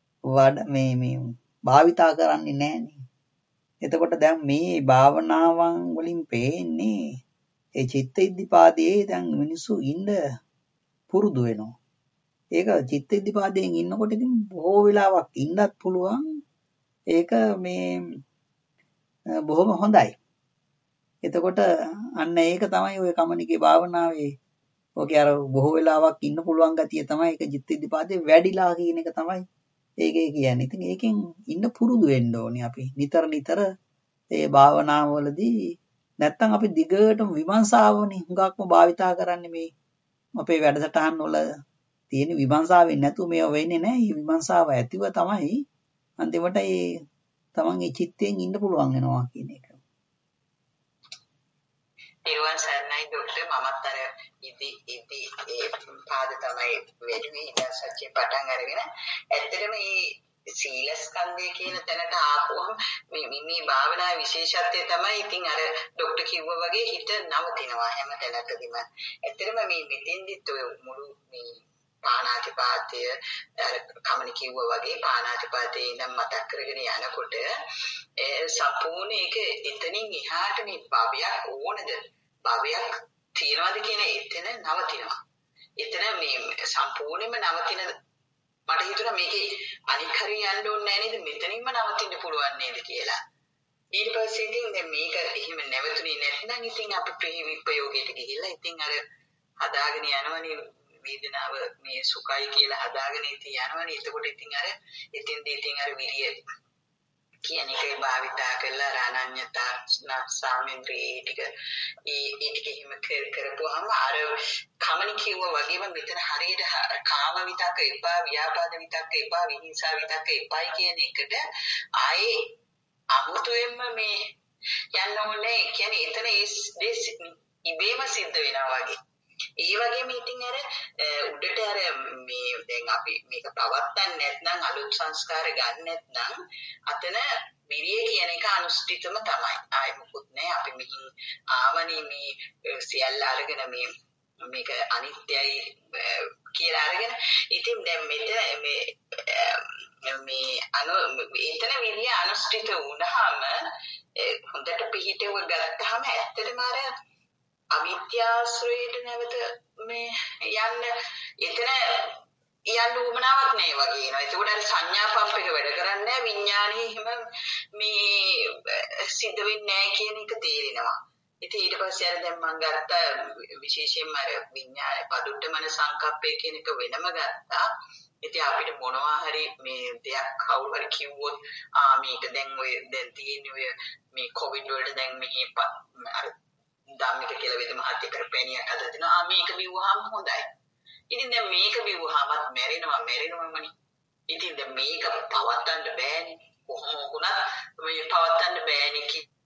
මේ භාවිතා කරන්නේ නැහනේ. එතකොට දැන් මේ භාවනාවන් වලින් පේන්නේ ඒ චිත්ත ඉද්ධිපාදයේ දැන් මිනිස්සු ඉන්න පුරුදු වෙනවා. ඒක චිත්ත ඉද්ධිපාදයෙන් ඉන්නකොට ඉතින් බොහෝ වෙලාවක් ඉන්නත් පුළුවන්. ඒක මේ බොහොම හොඳයි. එතකොට අන්න ඒක තමයි ඔය කමනිකේ භාවනාවේ ඔගේ අර බොහෝ වෙලාවක් ඉන්න පුළුවන් ගතිය තමයි ඒක චිත්ත ඉද්ධිපාදේ වැඩිලා කියන එක තමයි ඒකේ කියන්නේ. ඉතින් ඒකෙන් ඉන්න පුරුදු වෙන්න ඕනේ අපි. නිතර ඒ භාවනාවවලදී නැත්තම් අපි දිගටම විමර්ශාවනේ හුඟක්ම භාවිතා කරන්නේ මේ අපේ වැඩසටහන් වල තියෙන විමර්ශාවෙන් නැතුව මේව වෙන්නේ නැහැ. මේ විමර්ශාව ඇතිව තමයි අන්තිමට ඒ තමන්ගේ චිත්තයෙන් ඉන්න පුළුවන් වෙනවා කියන එක. නිර්වාණ සරණයි ડોක්ටර් මමත් අර ඉදි ඒ පාද තමයි වැඩි ඉඳන් සත්‍ය පටන් අරගෙන ඇත්තටම මේ සීල ස්කන්ධය කියන තැනට ආපුවම මේ භාවනා විශේෂත්වය තමයි ඉතින් අර ડોක්ටර් කිව්වා වගේ හිත නවතිනවා හැම තැනකදීම. ඇත්තටම මේ මෙතෙන්දිත් ඔය මුළු මේ පාණාතිපාතය අර කමනි කිව්වා වගේ පාණාතිපාතේ ඉඳන් මතක් කරගෙන යනකොට සම්පූර්ණ ඒක එතනින් එහාට මේ භවයක් ඕනද භවයක් තියනවාද කියන එතන නවතිනවා. එතන මේ සම්පූර්ණයෙන්ම නවතින මට හිතුණා මේකේ අනික් හරිය යන්න ඕනේ නැහැ නේද මෙතනින්ම නවතින්න පුළුවන් නේද කියලා. ඊට පස්සේ ඉතින් දැන් මේක එහෙම නැවතුනේ නැත්නම් ඉතින් අපි ප්‍රතිවිපයෝගයට ගිහිල්ලා ඉතින් අර හදාගෙන යනවනේ වේදනාව මේ සුඛයි කියලා හදාගෙන ඉතින් යනවනේ. එතකොට ඉතින් අර එතෙන්දී ඉතින් අර විරිය කියන එකේ භාවිතා කළා රාණඤ්ඤතා සාමෙන්ද්‍රී ටික ඒ ටික හිම කරපුවාම අර කමනි කිව්වා වගේම මෙතන හරියට කාම විතක්ක එපා ව්‍යාපාද විතක්ක එපා විහිංසා විතක්ක එපායි කියන එකට ආයේ අමුතුවෙන්ම මේ යන්න ඕනේ. කියන්නේ එතන ඒ ඉබේම සිද්ධ වෙනවා වගේ. ඒ වගේම ඉතින් අර උඩට අර මේ දැන් අපි මේක පවත්තන්නේ නැත්නම් අලුත් සංස්කාර ගන්න නැත්නම් අතන විරිය කියන එක අනුස්තිතම තමයි. ආයෙ මොකුත් නැහැ. අපි මෙහි ආවනේ මේ සියල්ල අරගෙන මේක අනිත්‍යයි කියලා අරගෙන ඉතින් දැන් මෙතන මේ එතන විරිය අනුස්තිත වුණාම හොඳට පිහිටව ගත්තාම ඇත්තටම අර අවිද්‍යාශ්‍රයයට නැවත මේ යන්න එතන යන්න උවමනාවක් නැහැ වගේ එනවා. ඒකෝට අර සංඥා පම්ප් එක වැඩ කරන්නේ නැහැ. විඥානයේ හිම මේ සිද්ධ වෙන්නේ නැහැ කියන එක තේරෙනවා. ඉතින් ඊට පස්සේ අර දැන් මම ගත්ත විශේෂයෙන්ම අර විඥාන පදුට්ටමන සංකප්පය කියන එක වෙනම ගත්තා. ඉතින් අපිට මොනවා හරි මේ දෙයක් කවුරු හරි කිව්වොත් මේක දැන් ඔය දැන් තියෙන්නේ ඔය මේ කොවිඩ් වලට දැන් මෙහි අර ධම්මික කියලා වේද මහත්ය කරපේනියක් හදලා තිනවා. මේක බිව්වහම හොඳයි. ඉතින් දැන් මේක බිව්වහමත් මැරෙනවමනේ. ඉතින් දැන් මේක පවත්තන්න බෑනේ. කොහොම වුණත් මේ පවත්තන්න බෑනේ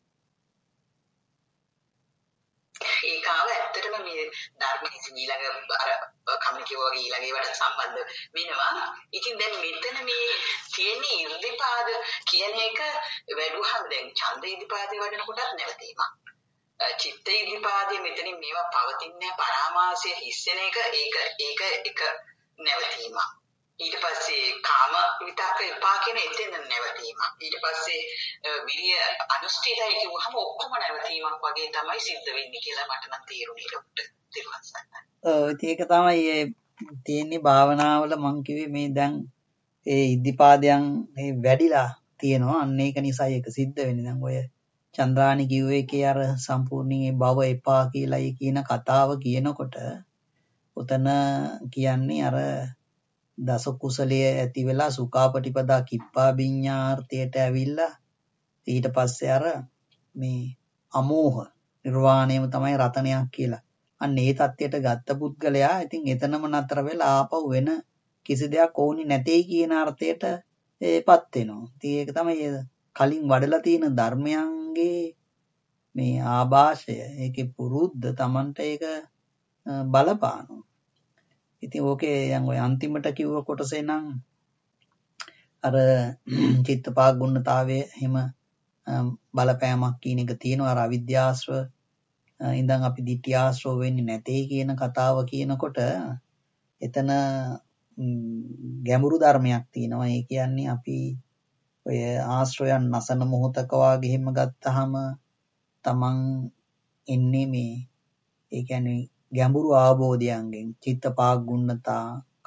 ඒකාව ඇත්තටම මේ ධර්මයේ ඊළඟ අර කමිකේ වගේ ඊළඟ ඒවට සම්බන්ධ වෙනවා. ඉතින් දැන් මෙතන මේ තියෙන ඉර්ධිපාද කියන එක වැඩුවහම දැන් ඡන්ද ඉර්ධිපාදේ වඩන කොටත් නැවතීමක්. චිත්ත ඉදිපාදයේ මෙතනින් මේවා පවතින්නේ පරාමාසයේ හිස්සෙන ඒක නැවතීමක්. ඊට පස්සේ කාම විතක්ක එපා කියන එතෙන් නැවතීමක්. ඊට පස්සේ විරිය අනුස්ඨිතයි කියුවහම ඔක්කොම නැවතීමක් වගේ තමයි සිද්ධ වෙන්නේ කියලා මට නම් තේරුණේ ડોක්ටර් දෙවන්සන්න. ඒක තමයි ඒ තියෙන්නේ භාවනාවල මං කිව්වේ මේ දැන් ඒ ඉද්ධිපාදයන් වැඩිලා තියෙනවා. අන්න ඒක නිසා ඒක සිද්ධ වෙන්නේ. දැන් ඔය චන්ද්‍රානි කිව්වේ ඒකේ අර සම්පූර්ණයෙන් භව එපා කියලා කියන කතාව කියනකොට උතන කියන්නේ අර දස කුසලයේ ඇති වෙලා සුඛාපටිපදා කිප්පා විඤ්ඤාර්ථයට ඇවිල්ලා ඊට පස්සේ අර මේ අමෝහ නිර්වාණයම තමයි රතනයක් කියලා. අන්න ඒ தත්ත්වයට ගත්ත පුද්ගලයා ඉතින් එතනම නතර වෙලා ආපහු වෙන කිසි දෙයක් ඕනි නැtei කියන අර්ථයට ඒපත් වෙනවා. ඉතින් ඒක තමයි කලින් වඩලා තියෙන ධර්මයන්ගේ මේ ආభాෂය ඒකේ පුරුද්ද Tamanට ඒක බලපානවා. ඉතින් ඕකේ දැන් ඔය අන්තිමට කිව්ව කොටසේ නම් අර චිත්තපාගුණතාවයේ හිම බලපෑමක් කියන එක තියෙනවා. අර අවිද්‍යාශ්‍රව ඉඳන් අපි ditthියාශ්‍රව වෙන්නේ නැtei කියන කතාව කියනකොට එතන ගැඹුරු ධර්මයක් තියෙනවා. ඒ කියන්නේ අපි ඔය ආශ්‍රයයන් නසන මොහොතක වාගේ හිම ගත්තාම තමන් එන්නේ මේ ඒ කියන්නේ ගැඹුරු ආબોධයන්ගෙන් චිත්තපාගුණතා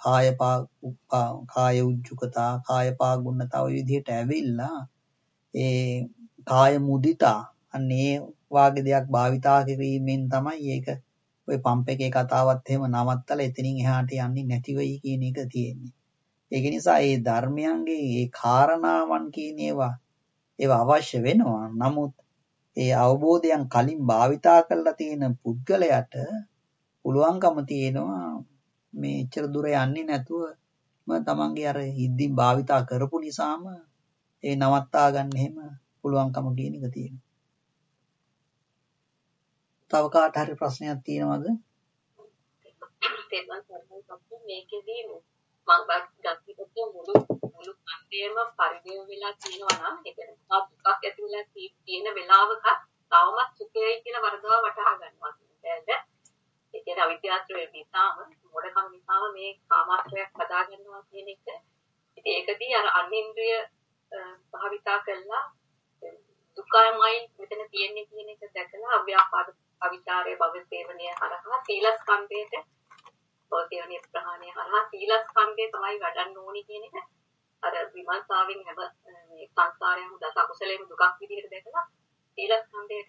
කාය උජ්ජුකතා කාය පාගුණතා ඔය විදිහට ඇවිල්ලා ඒ කාය මුදිතා අන්නේ වාගේ දෙයක් භාවිතා කිරීමෙන් තමයි ඒක ඔය පම්ප් එකේ කතාවත් එහෙම නවත්තලා එතනින් එහාට යන්නේ නැති වෙයි කියන එක තියෙන්නේ. ඒක නිසා මේ ධර්මයන්ගේ මේ කාරණාවන් කියන ඒවා අවශ්‍ය වෙනවා. නමුත් ඒ අවබෝධයන් කලින් භාවිතා කරලා තියෙන පුද්ගලයාට පුළුවන්කම තියෙනවා මේ එච්චර දුර යන්නේ නැතුව තමන්ගේ අර හිද්දින් භාවිතා කරපු නිසාම ඒ නවත්තා ගන්න එහෙම පුළුවන්කම කියන එක තියෙනවා. තව කාට හරි ප්‍රශ්නයක් තියෙනවද? මේකෙදී මම ගත්තොත් මුළු කන්දේම පරිදේව වෙලා තියෙනවා නම් ඒ කියන්නේ දුකක් ඇති වෙලා තියෙන වෙලාවක තවමත් සුඛයයි කියලා වරදවා වටහා ගන්නවා කියන්නේ. ඒ කියන්නේ අවිද්‍යාශ්‍රය නිසාම මොඩකම් නිසාම මේ කාමාශ්‍රයක් හදා ගන්නවා කියන එක. ඉතින් ඒකදී අර අනින්ද්‍රිය භාවිතා කළා දුකමයි මෙතන තියෙන්නේ කියන එක දැකලා අව්‍යාපාද අවිචාරයේ භවසේවනය හරහා සීලස්කන්ධයට භවසේවනයේ ප්‍රහාණය හරහා සීලස්කන්ධය තමයි වඩන්න ඕනි කියන එක අර විමර්ශාවෙන් හැම මේ සංසාරයම දස අකුසලයේම දුකක් විදිහට දැකලා සීලස්කන්ධයට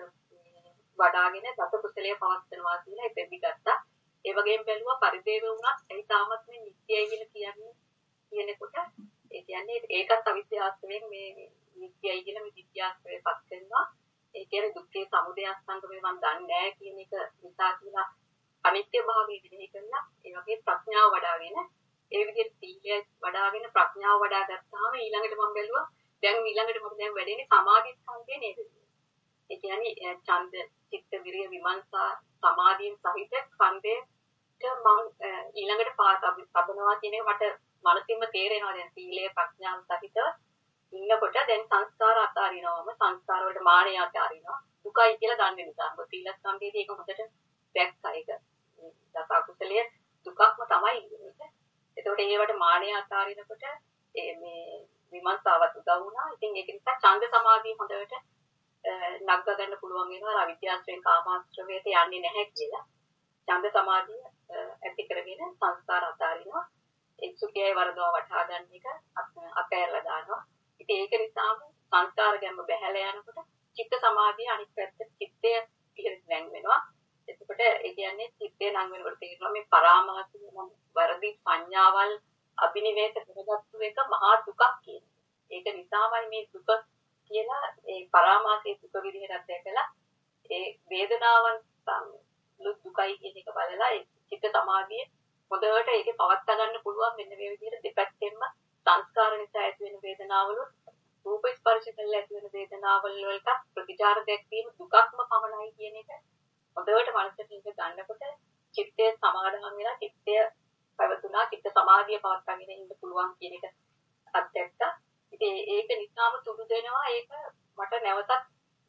වඩාගෙන දස කුසලයේ පවත්වනවා කියලා ඉතින් ගත්තා. ඒ වගේම බැලුවා පරිදේව වුණත් ඒ තාමත් මේ නිත්‍යයි කියලා කියනකොට ඒ කියන්නේ ඒකත් අවිද්‍යාවයෙන් මේ නිත්‍යයි කියලා මේ විද්‍යාස්ත්‍රයපත් කරනවා. ඒ කියන්නේ දුක්ඛේ සමුදය අස්තංගමේ මම දන්නේ නැහැ කියන එක නිසා කියලා අනිත්‍ය භාවය විදිහේ කරලා ඒ වගේ ප්‍රඥාව වඩාගෙන ඒ විදිහට සීලය වඩාගෙන ප්‍රඥාව වඩා ගත්තාම ඊළඟට මම බැලුවා දැන් ඊළඟට මම දැන් වැඩෙන්නේ සමාධි ස්කන්ධය නේද? ඒ කියන්නේ ඡන්ද චිත්ත විරිය විමර්ශා සමාධියෙන් සහිත ස්කන්ධයට මම ඊළඟට පාත අබනවා කියන එක මට මනසින්ම තේරෙනවා. දැන් සීලය ප්‍රඥාව සහිතව ඉන්නකොට දැන් සංස්කාර අතාරිනවම සංස්කාර වලට මානය අතාරිනවා දුකයි කියලා දන්න නිසා මොකද සීලස්කන්ධයේදී ඒක හොඳට දැක්කා. ඒක දස අකුසලයේ දුකක්ම තමයි ඉන්නේ. එතකොට ඒවට මානය අතාරිනකොට මේ විමර්ශාවත් උදව් වුණා. ඉතින් ඒක නිසා ඡන්ද සමාධිය හොඳට නග්ග ගන්න පුළුවන් වෙනවා. අවිද්‍යාශ්‍රයෙන් කාමාශ්‍රවයට යන්නේ නැහැ කියලා. ඡන්ද සමාධිය ඇති කරගෙන සංස්කාර අතාරිනවා. ඒ සුඛයයි වරදවා වටහා ගන්න එක අතහැරලා දානවා. ඉතින් ඒක නිසාම සංස්කාර ගැම්ම බැහැලා යනකොට චිත්ත සමාධිය අනිත් පැත්තට චිත්තය ඉහළට නැං වෙනවා. එතකොට ඒ කියන්නේ චිත්තය නැං වෙනකොට තේරෙනවා මේ පරාමාසික වරදි සංඥාවල් අභිනිවේෂ කරගත්තු එක මහා දුකක් කියන්නේ. ඒක නිසාමයි මේ දුක කියලා ඒ පරාමාසයේ දුක විදිහට දැකලා ඒ වේදනාවන් දුකයි කියන එක බලලා ඒ චිත්ත සමාධිය හොඳට ඒකේ පවත්වා ගන්න පුළුවන් මෙන්න මේ විදිහට දෙපැත්තෙන්ම සංස්කාර නිසා ඇති වෙන වේදනාවල රූප ස්පර්ශ කරලා ඇති වෙන වේදනාවල් වලට ප්‍රතිචාර දැක්වීම දුකක්ම පමණයි කියන එක හොඳට මනසට ඉඳ ගන්නකොට චිත්තය සමාධාන වෙලා චිත්තය පැවතුනා චිත්ත සමාධිය පවත්වාගෙන ඉන්න පුළුවන් කියන එක අත්දැක්කා. ඉතින් ඒක නිසාම තුඩු දෙනවා ඒක මට නැවතත්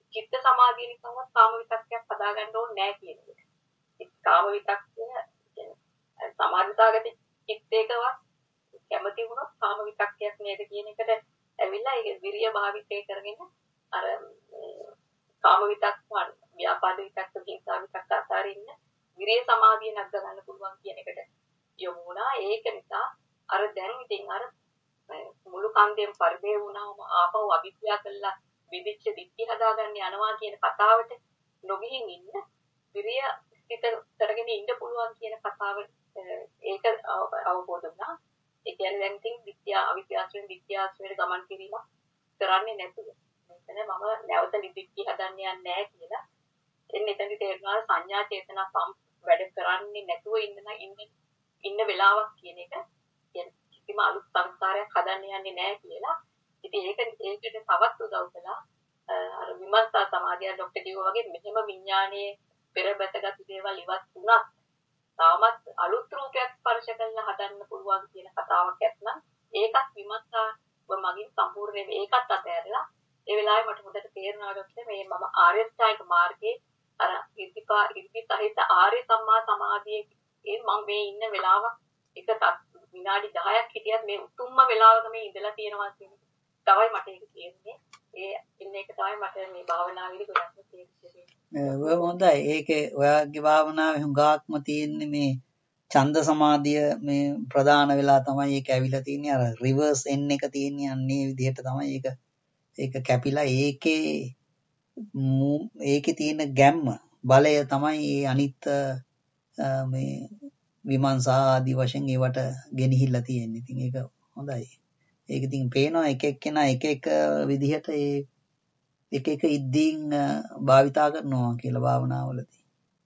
චිත්ත සමාධිය නිසාවත් කාම විතක්කයක් හදාගන්න ඕනේ නැහැ කියන එක. ඒ කාම විතක්කය කියන්නේ සමාධිතාවගත චිත්තයකවත් කැමති වුණොත් කාම විතක්කයක් නේද කියන එකට ඇවිල්ලා ඒක විරිය භාවිතය කරගෙන අර කාම විතක්ක ව්‍යාපාද විතක්ක හිංසා විතක්ක අතරින් විරිය සමාධිය නැග ගන්න පුළුවන් කියන එකට යොමු වුණා. ඒක නිසා අර දැන් ඉතින් අර මුළු කන්දෙන් පරිදේ වුණාම ආපහු අවිද්‍යාව කළා විදිච්ච දික්ටි හදාගන්න යනවා කියන කතාවට නොගිහින් ඉන්න විරිය හිත කරගෙන ඉන්න පුළුවන් කියන කතාව ඒක අවබෝධ වුණා. ඒ කියන්නේ දැන් ඉතින් විද්‍යා අවිද්‍යාවෙන් විද්‍යාස්වයට ගමන් කිරීම කරන්නේ නැතුව මෙතන මම නැවත දික්ටි හදන්න යන්නේ නැහැ කියලා එන්න එතනදි තේරෙනවා සංඥා චේතනා වැඩ කරන්නේ නැතුව ඉන්න වෙලාවක් කියන එක කිසිම අලුත් සංස්කාරයක් හදන්න යන්නේ නැහැ කියලා. ඉතින් ඒකට තවත් උදව් කළා අර විමර්ශා සමාධිය ડોක්ටර් කිව්වා වගේ මෙහෙම විඥානයේ පෙරබැසගත් දේවල් ඉවත් වුණත් තාමත් අලුත් රූපයක් ස්පර්ශ කරලා හදන්න පුළුවන් කියන කතාවක් ඇත්නම් ඒකත් විමර්ශාව මගින් සම්පූර්ණ ඒකත් අතහැරලා ඒ වෙලාවේ මට හොඳට තේරුණා ડોක්ටර් මේ මම ආර්ය ශ්‍රායික මාර්ගයේ අර ඉර්ධි සහිත ආර්ය සම්මා සමාධියේ මම මේ ඉන්න වෙලාවක් එක විනාඩි 10ක් හිටියත් මේ උතුම්ම වෙලාවක මේ ඉඳලා තියෙනවා කියන තමයි මට ඒක තේරෙන්නේ. ඒ ඉන්න එක තමයි මට මේ භාවනාවේදී ගොඩක්ම තේරෙන්නේ. හොඳයි. ඒකේ ඔයාගේ භාවනාවේ හුඟක්ම තියෙන්නේ මේ ඡන්ද සමාධිය මේ ප්‍රධාන වෙලා තමයි ඒක ඇවිල්ලා තියෙන්නේ. අර රිවර්ස් එන් එක තියෙන්නේ අන්නේ විදිහට තමයි ඒක කැපිලා ඒකේ තියෙන ගැම්ම බලය තමයි ඒ අනිත් මේ විමර්ශා ආදී වශයෙන් ඒවට ගෙනහිල්ලා තියෙන්නේ. ඉතින් ඒක හොඳයි. ඒක ඉතින් පේනවා එක එක්කෙනා එක එක විදිහට ඒ එක ඉද්දීන් භාවිතා කරනවා කියලා භාවනාවලදී.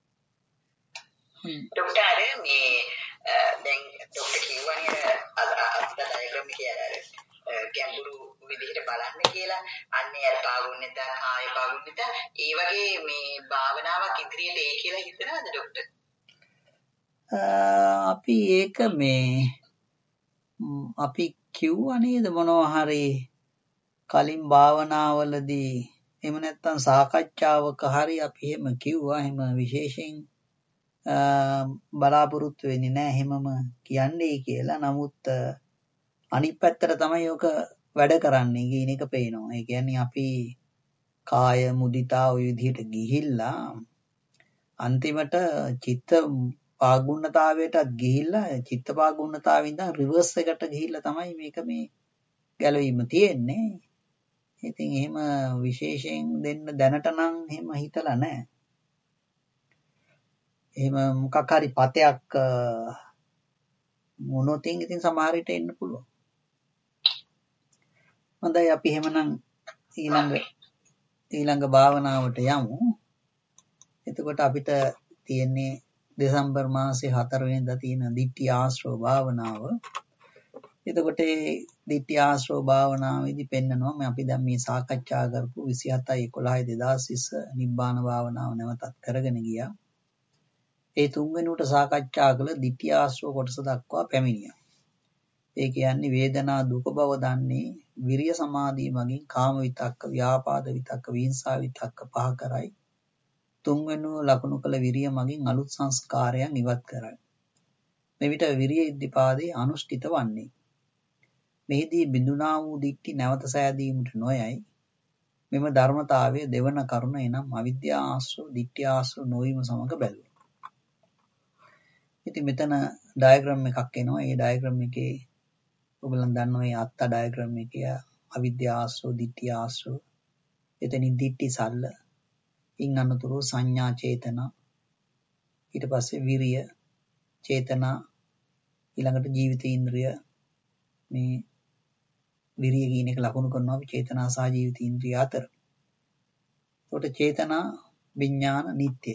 ડોක්ටර් මේ දැන් ડોක්ටර් කිව්වනේ අර ඩයග්‍රෑම් එකේ ගැඹුරු විදිහට බලන්න කියලා අන්නේ අර පාගුණ්‍යතා කාය පාගුණ්‍යතා ඒ වගේ මේ භාවනාවක් ඉදිරියට ඒ කියලා හිතනවද ડોක්ටර්? අපි ඒක අපි කිව්වා නේද මොනවා හරි කලින් භාවනාවලදී එහෙම නැත්නම් සාකච්ඡාවක හරි අපි එහෙම කිව්වා. එහෙම විශේෂයෙන් බලාපොරොත්තු වෙන්නේ නැහැ එහෙමම කියන්නේ කියලා. නමුත් අනිත් පැත්තට තමයි ඔක වැඩ කරන්නේ කියන එක පේනවා. ඒ කියන්නේ අපි කාය මුදිතා ඔය විදිහට ගිහිල්ලා අන්තිමට චිත්ත පාගුණතාවයටත් ගිහිල්ලා චිත්ත පාගුණතාවෙන් ඉඳන් රිවර්ස් එකට ගිහිල්ලා තමයි මේක මේ ගැලවීම තියෙන්නේ. ඉතින් එහෙම විශේෂයෙන් දෙන්න දැනට නම් එහෙම හිතලා නැහැ. එහෙම මොකක් හරි පතයක් මොනොතින් ඉතින් සමහර විට එන්න පුළුවන්. හොඳයි අපි එහෙමනම් ඊළඟ භාවනාවට යමු. එතකොට අපිට තියෙන්නේ දෙසැම්බර් මාසේ 4 වෙනිදා තියෙන දිට්ඨි ආශ්‍රව භාවනාව. එතකොට මේ දිට්ඨි ආශ්‍රව භාවනාවේදී පෙන්නනවා අපි දැන් මේ සාකච්ඡා කරපු 27/11/2020 නිබ්බාන භාවනාව නැවතත් කරගෙන ගියා. ඒ තුන්වෙනුවට සාකච්ඡා කළ දිට්ඨි ආශ්‍රව කොටස දක්වා පැමිණියා. ඒ කියන්නේ වේදනා දුක බව දන්නේ විරිය සමාධිය මගින් කාම විතක්ක, ව්‍යාපාද විතක්ක, විහිංසා විතක්ක පහ කරයි. තුන්වෙනුව ලකුණු කළ විරිය මගින් අලුත් සංස්කාරයන් ඉවත් කරයි. මෙවිට විරිය ඉද්ධිපාදේ අනුෂ්ඨිත වන්නේ. මෙහිදී බිඳුනා වූ දික්ටි නැවත සෑදීමට නොයයි. මෙම ධර්මතාවය දෙවන කරුණ එනම් අවිද්‍යා ආශ්‍රව, දික්ටි ආශ්‍රව නොවීම සමග බැලුවා. ඉතින් මෙතන ඩයග්‍රෑම් එකක් එනවා. ඒ ඩයග්‍රෑම් එකේ ඔයගොල්ලන් දන්නවා මේ අත්ත ඩයග්‍රෑම් එකේ අවිද්‍යා ආශ්‍රව, දික්ටි ආශ්‍රව. එතනින් දික්ටි සල්ල ඉන් අනතුරු සංඥා චේතනා ඊට පස්සේ විරිය චේතනා ඊළඟට ජීවිත ඉන්ද්‍රිය මේ විරිය කියන එක ලකුණු කරනවා අපි චේතනා සහ ජීවිත ඉන්ද්‍රිය අතර. ඒකට චේතනා විඥාන නිට්ටය.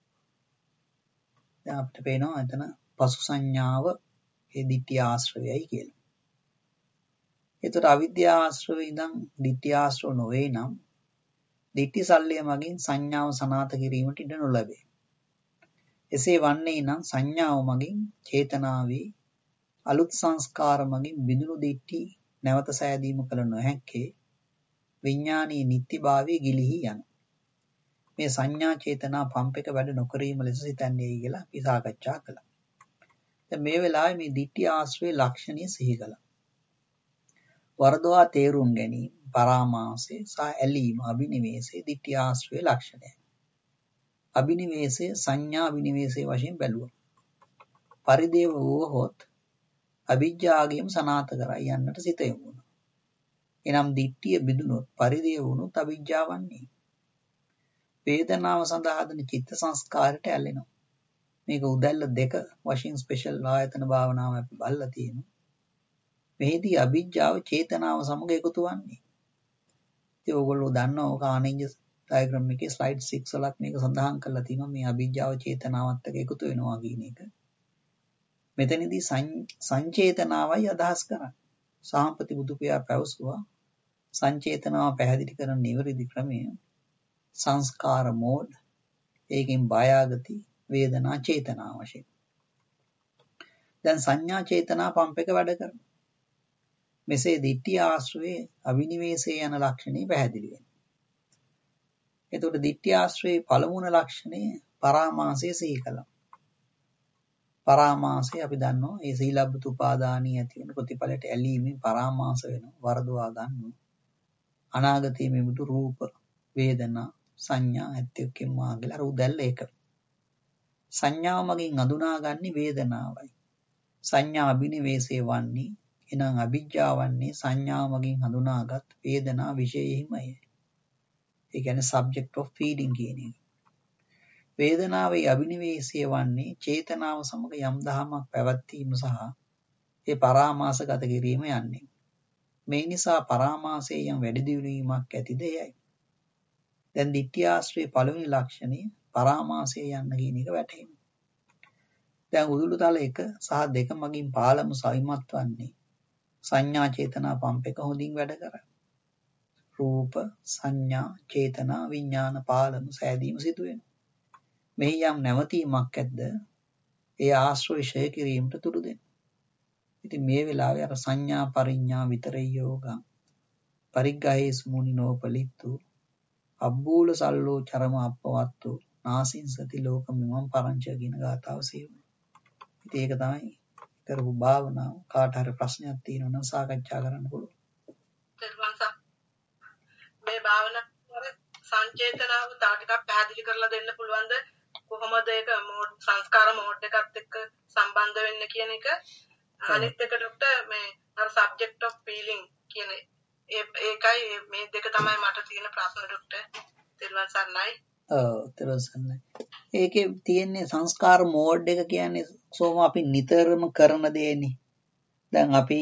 දැන් අපිට පේනවා එතන පසු සංඥාව ඒ දිට්ඨි ආශ්‍රවයයි කියලා. ඒතර අවිද්‍යා ආශ්‍රවේ ඉඳන් දිට්ඨි ආශ්‍රව නොවේ නම් දිට්ඨි සල්ලය මගින් සංඥාව සනාත කිරීමට ඉඩ නොලැබේ. එසේ වන්නේ නම් සංඥාව මගින් චේතනාවේ අලුත් සංස්කාර මගින් බිඳුණු දිට්ඨි නැවත සෑදීම කළ නොහැක්කේ විඥානීය නිත්‍යභාවයේ ගිලිහි යන. මේ සංඥා චේතනා පම්ප් එක වැඩ නොකිරීම ලෙස සිතන්නේ කියලා අපි සාකච්ඡා කළා. දැන් මේ වෙලාවේ මේ ditthi ආශ්‍රයේ ලක්ෂණය සිහි කළා. වරදවා තේරුම් ගැනීම, පරාමාසය සහ ඇලීම අභිනිවේෂයේ ditthi ආශ්‍රයේ ලක්ෂණයයි. අභිනිවේෂය සංඥා අභිනිවේෂය වශයෙන් බැලුවා. පරිදේව වූහොත් අවිජ්ජාගයම සනාත කරයි යන්නට සිත යොමු වුණා. එනම් ditthිය බිඳුනොත් පරිදේව වුණොත් අවිජ්ජාවන්නේ. වේදනාව සඳහා හදන චිත්ත සංස්කාරයට ඇලෙනවා. මේක උදැල්ල දෙක වශයෙන් ස්පෙෂල් ආයතන භාවනාව අපි බලලා තියෙනවා. මෙහිදී අවිජ්ජාව චේතනාව සමග එකතු වන්නේ. ඉතින් ඕගොල්ලෝ දන්නවා ඕක ආනෙන්ජ ඩයග්‍රෑම් එකේ ස්ලයිඩ් 6 වලත් මේක සඳහන් කරලා තියෙනවා මේ අවිජ්ජාව චේතනාවත් එක්ක එකතු වෙනවා කියන එක. මෙතනදී සංචේතනාවයි අදහස් කරන්නේ. සාම්පති බුදු පියා පැවසුවා සංචේතනාව පැහැදිලි කරන නිවැරදි ක්‍රමය සංස්කාර මෝඩ්, ඒකෙන් බයාගති, වේදනා චේතනා වශයෙන්. දැන් සංඥා චේතනා පම්ප් එක වැඩ කරනවා. මෙසේ ditthi ආශ්‍රයේ අවිනිවේෂයේ යන ලක්ෂණය පැහැදිලි වෙනවා. එතකොට ditthi ආශ්‍රයේ පළමුවන ලක්ෂණය පරාමාසය සිහි කළා. පරාමාසය අපි දන්නවා ඒ සීලබ්බත උපාදානී ඇති වෙන ප්‍රතිඵලයට ඇලීමෙන් පරාමාස වෙනවා, වරදවා ගන්නවා. අනාගතයේ මෙමුතු රූප, වේදනා, සංඥා ඇත්තෙකින් මාගල උදැල්ල එක. සංඥාව මගින් අඳුනාගන්නේ වේදනාවයි. සංඥා අභිනිවේෂය වන්නේ එනම් අවිජ්ජා වන්නේ සංඥාව මගින් හඳුනාගත් වේදනා විශේෂයෙන්මයි. ඒ කියන්නේ subject of feeling කියන එක. වේදනාවේ අභිනිවේෂය වන්නේ චේතනාව සමග යම් දහමක් පැවැත්වීම සහ ඒ පරාමාසගත කිරීම යන්නේ. මේ නිසා පරාමාසයේ යම් වැඩි දියුණුවීමක් ඇතිද එයයි. දැන් ditthi ආශ්‍රයේ පළවෙනි ලක්ෂණය පරාමාසයේ යන්න කියන එක වැටහෙනවා. දැන් උදුළු තල 1 සහ 2 මගින් පාලම සවිමත් වන්නේ සංඥා චේතනා පම්ප් එක හොඳින් වැඩ කරා. රූප, සංඥා, චේතනා, විඥාන පාලම සෑදීම සිදු වෙනවා. මෙහි යම් නැවතීමක් ඇද්ද ඒ ආශ්‍රය ෂය කිරීමට තුරු දෙනවා. ඉතින් මේ වෙලාවේ අර සංඥා පරිඥා විතරේ යෝගං පරිග්ගහේ සුමුනි නෝපලිත්තු අබ්බූල සල්ලෝ චරම අපවත්තු නාසින්සති ලෝකමිමං පරංච කියන ගාතාව සියුම්. ඉතින් ඒක තමයි කරපු භාවනාව. කාට හරි ප්‍රශ්නයක් තියෙනවා නම් සාකච්ඡා කරන්න පුළුවන්. මේ භාවනාව සංචේතනාව තව ටිකක් පැහැදිලි කරලා දෙන්න පුළුවන්ද? කොහොමද ඒක සංස්කාර මෝඩ් එකත් එක්ක සම්බන්ධ වෙන්නේ කියන එක? අනිත් එක ડોක්ටර් මේ අර subject of feeling කියන ඒකයි මේ දෙක තමයි මට තියෙන ප්‍රශ්න ડોක්ටර්. තිරුවන් සරණයි. තිරුවන් සරණයි. ඒකේ තියෙන්නේ සංස්කාර මෝඩ් එක කියන්නේ සෝම අපි නිතරම කරන දෙන්නේ. දැන් අපි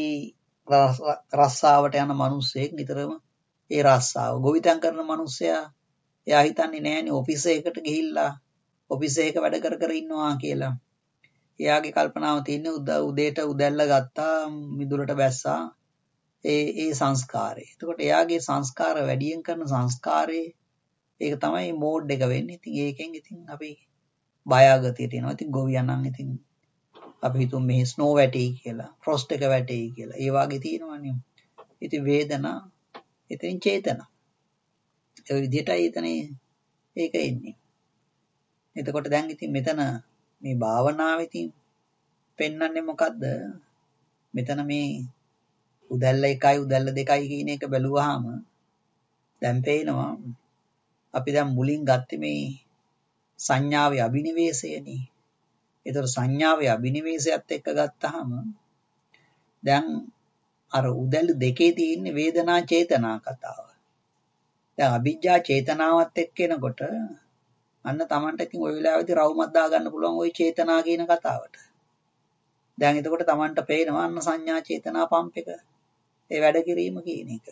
රස්සාවට යන මිනිස්සෙක් නිතරම ඒ රස්සාව ගොවිතැන් කරන මිනිස්සයා එයා හිතන්නේ නෑනේ ඔෆිස් එකකට ගිහිල්ලා ඔෆිස් එකක වැඩ කර ඉන්නවා කියලා. එයාගේ කල්පනාව තියෙන්නේ උදේට උදැල්ල ගත්තා මිදුලට බැස්සා ඒ සංස්කාරය. එතකොට එයාගේ සංස්කාර වැඩියෙන් කරන සංස්කාරේ ඒක තමයි මෝඩ් එක වෙන්නේ. ඉතින් ඒකෙන් ඉතින් අපි බයගතියට එනවා. ඉතින් ගොවියා නම් ඉතින් අපි හිතුව මෙහි ස්නෝ වැටෙයි කියලා, ෆ්‍රොස්ට් එක වැටෙයි කියලා. ඒ වගේ තියෙනවනේ. ඉතින් වේදනා, ඉතින් චේතනා. ඒ විදිහටයි එතන ඒක එන්නේ. එතකොට දැන් ඉතින් මෙතන මේ භාවනාවේ ඉතින් පෙන්වන්නේ මොකද්ද? මෙතන මේ උදැල්ල 1යි උදැල්ල 2යි කියන එක බැලුවාම දැන් පේනවා අපි දැන් මුලින් ගත්තේ මේ සංඥාවේ අභිනිවේෂයනේ. ඒතර සංඥාවේ අභිනිවේෂයත් එක්ක ගත්තාම දැන් අර උදැල්ල දෙකේ තියෙන වේදනා චේතනා කතාව. දැන් අවිජ්ජා චේතනාවත් එක්ක එනකොට අන්න Tamanට ඉතින් ওই වෙලාවේදී රවුමක් දා ගන්න පුළුවන් ওই චේතනා කියන කතාවට. දැන් එතකොට Tamanට පේනවා අන්න සංඥා චේතනා පම්ප් එක ඒ වැඩ කිරීම කියන එක.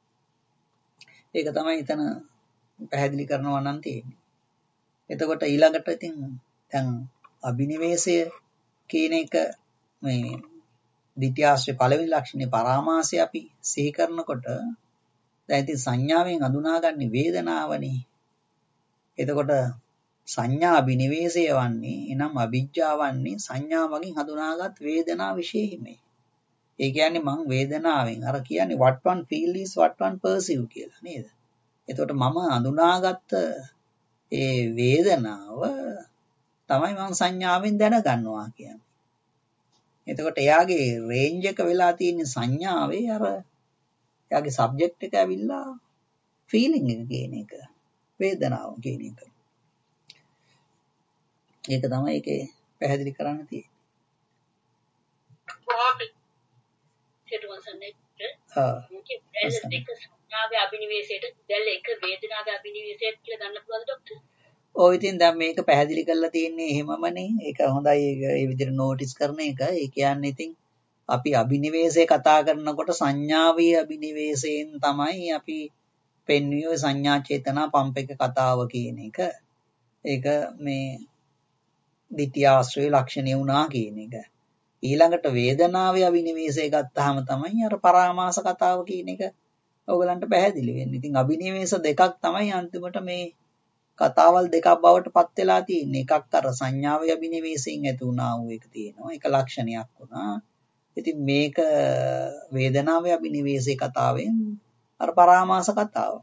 ඒක තමයි එතන පැහැදිලි කරනවා නම් තියෙන්නේ. එතකොට ඊළඟට ඉතින් දැන් අභිනිවේෂය කියන එක මේ ditthi ආශ්‍රේ පළවෙනි ලක්ෂණේ පරාමාසය අපි සිහි කරනකොට දැන් ඉතින් සංඥාවෙන් හඳුනාගන්නේ වේදනාවනේ. එතකොට සංඥා අභිනිවේෂය වන්නේ එනම් අවිජ්ජා වන්නේ සංඥා මගින් හඳුනාගත් වේදනා විශේෂමයි. ඒ කියන්නේ මං වේදනාවෙන් අර කියන්නේ what one feel is what one perceive කියලා නේද? එතකොට මම හඳුනාගත්ත ඒ වේදනාව තමයි මම සංඥාවෙන් දැනගන්නවා කියන්නේ. එතකොට එයාගේ රේන්ජ් එක වෙලා තියෙන සංඥාවේ අර එයාගේ සබ්ජෙක්ට් එක ඇවිල්ලා ෆීලිං එක කියන එක. වේදනාව කියන එක. ඒක තමයි ඒකේ පැහැදිලි කරන්න තියෙන්නේ. දෙක සංඥාවේ අභිනිවේෂයට දැල් එක වේදනාවේ අභිනිවේෂයට කියලා ගන්න පුළුවන්ද ડોක්ටර්? ඔය ඉතින් දැන් මේක පැහැදිලි කරලා තියෙන්නේ එහෙමමනේ. ඒක හොඳයි ඒ විදිහට නෝටිස් කරන එක. ඒ කියන්නේ ඉතින් අපි අභිනිවේෂය කතා කරනකොට සංඥාවේ අභිනිවේෂයෙන් තමයි අපි පෙන්වුවේ සංඥා චේතනා පම්ප එක කතාව කියන එක. ඒක මේ ditthිය ආශ්‍රය ලක්ෂණය වුණා කියන එක. ඊළඟට වේදනාවේ අභිනිවේෂය ගත්තාම තමයි අර පරාමාස කතාව කියන එක ඔයගලන්ට පැහැදිලි වෙන්නේ. ඉතින් අභිනිවේෂ දෙකක් තමයි අන්තිමට මේ කතාවල් දෙකක් බවට පත් වෙලා තියෙන්නේ. එකක් අර සංඥාවේ අභිනිවේෂයෙන් ඇති වුණා වූ එක තියෙනවා. ඒක ලක්ෂණයක් වුණා. ඉතින් මේක වේදනාවේ අභිනිවේෂේ කතාවෙන් අර පරාමාස කතාව.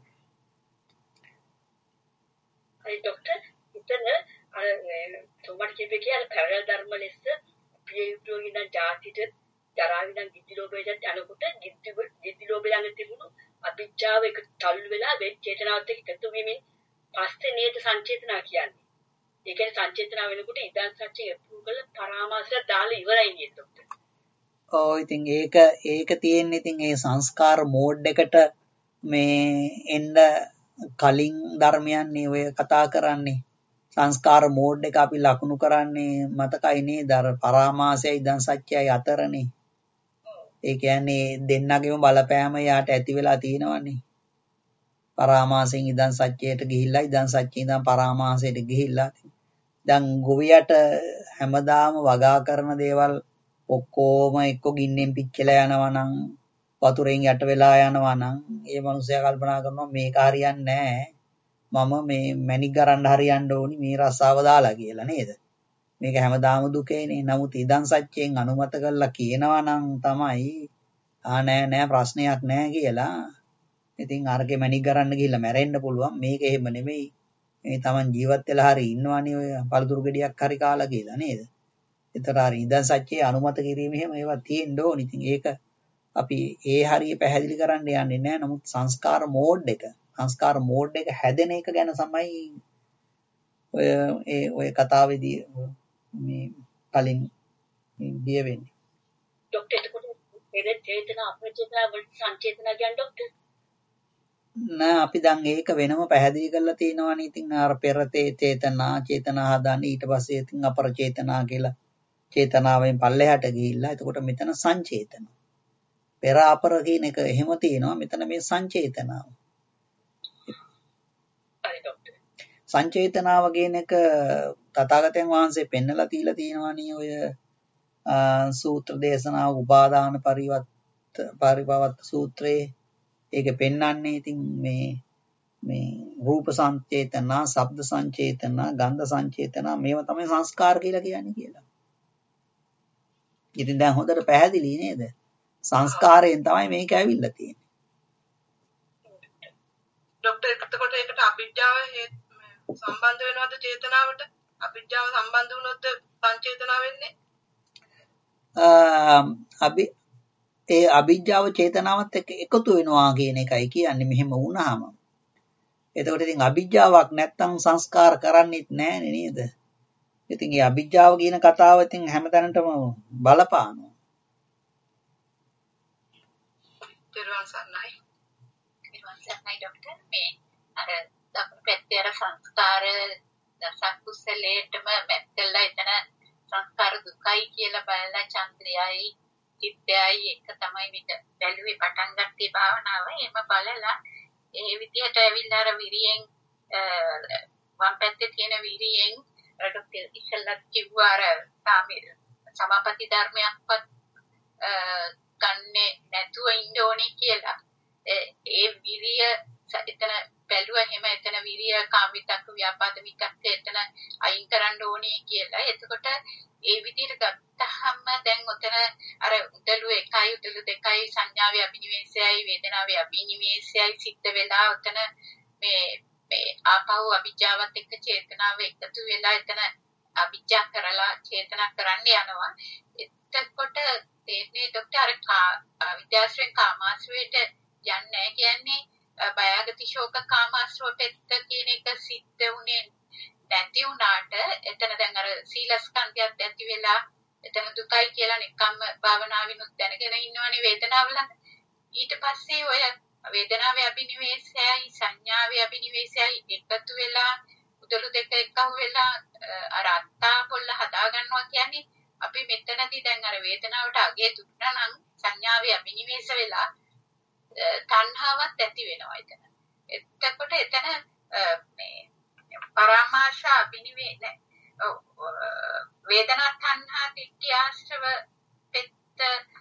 හරි ડોක්ටර්. ඉතින් අර තුමට කියපේ කියලා පැරලල් ධර්ම ලෙස පියුතුගෙන ජාතිට ජරාවිනම් ගිත්ති ලෝභයට යනකොට ගිත්ති ලෝභය ළඟ තිබුණු අභිජ්ජාව එක තල්ලු වෙලා වෙච්ච චේතනාවත් එක්ක එකතු වෙමින් පස්සේ නේද සංචේතනා කියන්නේ. ඒ කියන්නේ සංචේතනා වෙනකොට ඉදන් සත්‍ය එප්පු කළ පරාමාසය දාලා ඉවරයි නේද ડોක්ටර්? ඔව් ඉතින් ඒක තියෙන්නේ ඉතින් ඒ සංස්කාර මෝඩ් එකට මේ එන්න කලින් ධර්මයන්නේ ඔය කතා කරන්නේ. සංස්කාර මෝඩ් එක අපි ලකුණු කරන්නේ මතකයි නේද? අර පරාමාසයයි ඉදන් සත්‍යයි අතරනේ. ඒ කියන්නේ දෙන්නගේම බලපෑම යාට ඇති වෙලා තියෙනවනේ. පරාමාසයෙන් ඉදන් සත්‍යයට ගිහිල්ලා ඉදන් සත්‍යයෙන් ඉදන් පරාමාසයට ගිහිල්ලා. දැන් ගොවියට හැමදාම වගා කරන දේවල් ඔක්කොම එක්ක ගින්නෙන් පිච්චලා යනවා නම් වතුරෙන් යට වෙලා යනවා නම් ඒ මනුස්සයා කල්පනා කරනවා මේක හරියන්නේ නැහැ. මම මේ මැණික් ගරන්න හරියන්න ඕනි මේ රස්සාව දාලා කියලා නේද? මේක හැමදාම දුකේනේ. නමුත් ඉදන් සත්‍යයෙන් අනුමත කරලා කියනවා නම් තමයි නෑ ප්‍රශ්නයක් නෑ කියලා. ඉතින් අරගේ මැණික් ගරන්න ගිහිල්ලා මැරෙන්න පුළුවන්. මේක එහෙම නෙමෙයි. මේ Taman ජීවත් වෙලා හරි ඉන්නවනේ ඔය පළතුරු ගෙඩියක් හරි කාලා කියලා නේද? ඒතර හරි ඉදන් සත්‍යයේ අනුමත කිරීම එහෙම ඒවා තියෙන්න ඕනි. ඉතින් ඒක අපි ඒ හරිය පැහැදිලි කරන්න යන්නේ නැහැ. නමුත් සංස්කාර මෝඩ් එක හැදෙන එක ගැන තමයි ඔය කතාවේදී මේ කලින් දිය වෙන්නේ. ડોක්ටර් එතකොට පෙර චේතනා අපචේතනා වලට සංචේතනා කියන්නේ ડોක්ටර්? නෑ අපි දැන් ඒක වෙනම පැහැදිලි කරලා තියෙනවානේ. ඉතින් අර පෙර චේතනා හදාන්නේ ඊට පස්සේ ඉතින් අපර චේතනා කියලා චේතනාවෙන් පල්ලෙහාට ගිහිල්ලා එතකොට මෙතන සංචේතන. පෙර අපර කියන එක එහෙම තියෙනවා. මෙතන මේ සංචේතනාව. සංචේතනාව කියන එක තථාගතයන් වහන්සේ පෙන්නලා තියලා තියෙනවානේ ඔය සූත්‍ර දේශනාව උපාදාන පරිපවත්ත සූත්‍රයේ. ඒක පෙන්වන්නේ ඉතින් මේ රූප සංචේතනා, ශබ්ද සංචේතනා, ගන්ධ සංචේතනා මේවා තමයි සංස්කාර කියලා කියන්නේ කියලා. ඉතින් දැන් හොඳට පැහැදිලි නේද? සංස්කාරයෙන් තමයි මේක ඇවිල්ලා තියෙන්නේ. ડોක්ටර් එතකොට ඒකට අභිජ්ජාව සම්බන්ධ වෙනවද චේතනාවට? අභිජ්ජාව සම්බන්ධ වුණොත් සංචේතනා වෙන්නේ? ඒ අභිජ්ජාව චේතනාවත් එක්ක එකතු වෙනවා කියන එකයි කියන්නේ මෙහෙම වුණාම. එතකොට ඉතින් අභිජ්ජාවක් නැත්තම් සංස්කාර කරන්නේත් නැහැ නේද? ඉතින් මේ අභිජ්ජාව කියන කතාව ඉතින් හැමතැනටම බලපානවා. ඊළඟ සන්නයි ડોක්ටර් මේ අර පැත්තේ අර සංස්කාර දසකුසලයටම මැත්තලා එතන සංස්කාර දුකයි කියලා බලලා චන්ද්‍රයයි චිත්තයයි එක තමයි විත බැලුවේ පටන් ගත්තේ භාවනාව. එහෙම බලලා ඒ විදිහට ඇවිල්ලා අර විරියෙන් වම් පැත්තේ තියෙන විරියෙන් ડોක්ටර් ඉස්සල්ලා කිව්වා අර සමාපatti ධර්මයක්වත් ගන්නේ නැතුව ඉන්න ඕනේ කියලා. ඒ විරිය එතන බැලුවා එහෙම එතන විරිය කාමිතක් ව්‍යාපාද විතක් එතන අයින් කරන්න ඕනේ කියලා. එතකොට ඒ විදිහට ගත්තහම දැන් උතන අර උදළු 1යි උදළු 2යි සංඥාවේ අභිනිවේෂයයි වේදනාවේ අභිනිවේෂයයි සිද්ධ වෙලා උතන මේ මේ ආපහු අවිජ්ජාවත් එක්ක චේතනාව එකතු වෙලා එතන අවිජ්ජා කරලා චේතනා කරන්න යනවා. එතකොට තේන්නේ ડોක්ටර් විද්‍යාශ්‍රයෙන් කාමාශ්‍රයට යන්නේ කියන්නේ බයගති ශෝක කාමාශ්‍රව පෙත්ත කියන එක සිද්ධ උනේ නැති වුණාට එතන දැන් අර සීලස්කන්ධයත් ඇති වෙලා එතන දුකයි කියලා නිකම්ම භාවනාවිනුත් දැනගෙන ඉන්නවනේ වේදනාවල. ඊට පස්සේ ඔය වේදනාවේ අභිනිවේෂයයි සංඥාවේ අභිනිවේෂයයි එකතු වෙලා උදළු දෙක එකහුව වෙලා අර අත්තා පොල්ල හදා ගන්නවා කියන්නේ අපි මෙතනදී දැන් අර වේදනාවට අගේ දුන්නා නම් සංඥාවේ අභිනිවේෂ වෙලා තණ්හාවක් ඇති වෙනවා එතන. එතකොට එතන මේ පරාමාශ අභිනිවේෂ වේදනා තණ්හා දිට්ඨි ආශ්‍රව පෙත්තට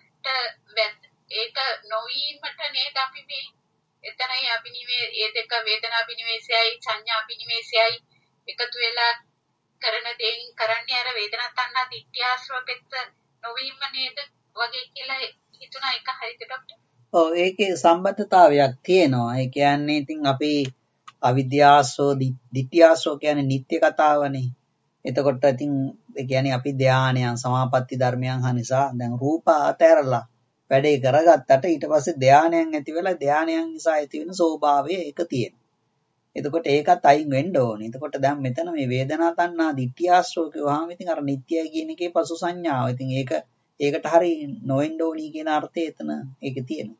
ඒක නොවීමට නේද අපි මේ එතනයි ඒ දෙක වේදනා අභිනිවේෂයයි සංඥා අභිනිවේෂයයි එකතු වෙලා කරන දෙයින් කරන්නේ අර වේදනා තණ්හා දිට්ඨි ආශ්‍රව පෙත්ත නොවීම නේද වගේ කියලා හිතුණා. ඒක හරිද ડોක්ටර්? ඔව් ඒකේ සම්බන්ධතාවයක් තියෙනවා. ඒ කියන්නේ ඉතින් අපි අවිද්‍යාසෝ ditthiyasෝ කියන්නේ නිත්‍ය කතාවනේ. එතකොට ඉතින් ඒ කියන්නේ අපි ධානයන් සමාපatti ධර්මයන් නිසා දැන් රූප අතහැරලා වැඩේ කරගත්තට ඊට පස්සේ ධානයන් ඇති වෙලා ධානයන් නිසා ඇති වෙන ස්වභාවය ඒක තියෙනවා. එතකොට ඒකත් අයින් වෙන්න ඕනේ. එතකොට දැන් මෙතන මේ වේදනා තණ්හා ditthiyasෝ කියවහම ඉතින් අර නිත්‍යයි කියන එකේ පසු සංඥාව. ඉතින් ඒකට හරි නොවෙන්න ඕනි කියන අර්ථය එතන ඒකේ තියෙනවා.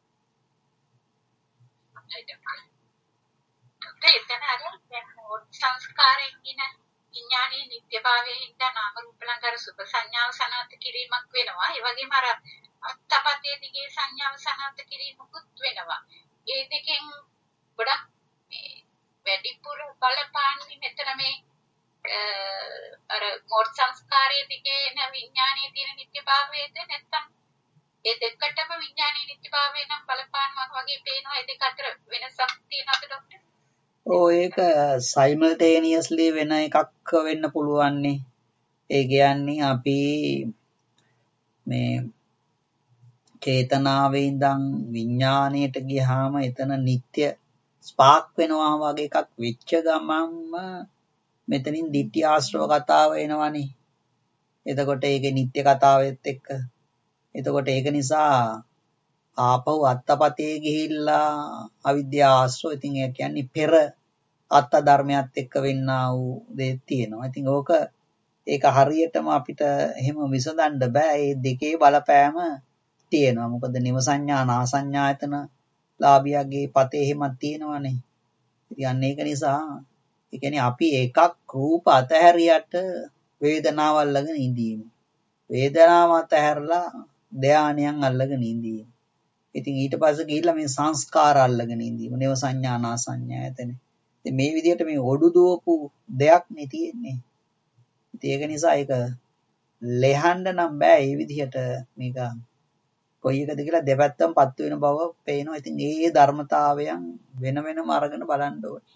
එතන අර දැන් සංස්කාරයෙන් කියන විඥානයේ නිත්‍යභාවයෙන් හින්දා නාම රූප ළඟ අර සුභ සංඥාව සනාථ කිරීමක් වෙනවා. ඒ වගේම අර අත්පතේ දිගේ සංඥාව සනාථ කිරීමකුත් වෙනවා. ඒ දෙකෙන් ගොඩක් මේ වැඩිපුර බලපාන්නේ මෙතන මේ අර මොහොත් සංස්කාරයේ දිගේ එන විඥානයේ තියෙන නිත්‍යභාවයද නැත්නම් ඒ දෙකටම විඥානයේ නිත්‍යභාවය නම් බලපානවා වගේ පේනවා. ඒ දෙක අතර වෙනසක් තියෙනවද ડોක්ටර්? ඔව් ඒක සයිමල්ටේනියස්ලි වෙන එකක් වෙන්න පුළුවන් නේ. ඒ කියන්නේ අපි මේ චේතනාවේ ඉඳන් විඥාණයට ගියාම එතන නිත්‍ය ස්පාක් වෙනවා වගේ එකක් වෙච්ච ගමන්ම මෙතනින් ditthi ආශ්‍රව කතාව එනවනේ. එතකොට ඒකේ නිත්‍ය කතාවෙත් එක්ක එතකොට ඒක නිසා ආපහු අත්තපතේ ගිහිල්ලා අවිද්‍යාව ආශ්‍රව. ඉතින් ඒ කියන්නේ පෙර අත්ත ධර්මයත් එක්ක වෙන්නා වූ දේ තියෙනවා. ඉතින් ඒක හරියටම අපිට එහෙම විසඳන්න බෑ. මේ දෙකේ බලපෑම තියෙනවා. මොකද නිව සංඥා නාසඤ්ඤායතන ලාභියගේ පතේ එහෙමත් තියෙනවනේ. ඉතින් ඒක නිසා ඒ කියන්නේ අපි එකක් රූප අතහැරියට වේදනාව අල්ලගෙන ඉඳීම. වේදනාව අතහැරලා ධානයන් අල්ලගෙන ඉඳීම. ඉතින් ඊට පස්සේ ගිහිල්ලා මේ සංස්කාර අල්ලගෙන ඉඳීම. නිව සංඥා නාසඤ්ඤායතන. ඉතින් මේ විදිහට මේ ඔඩු දුවපු දෙයක් නේ තියෙන්නේ. ඉතින් ඒක නිසා ඒක ලෙහන්න නම් බෑ. මේ විදිහට මේක කොයි එකද කියලා දෙපැත්තම පත්තු වෙන බව පේනවා. ඉතින් ඒ ධර්මතාවයන් වෙන වෙනම අරගෙන බලන්න ඕනේ.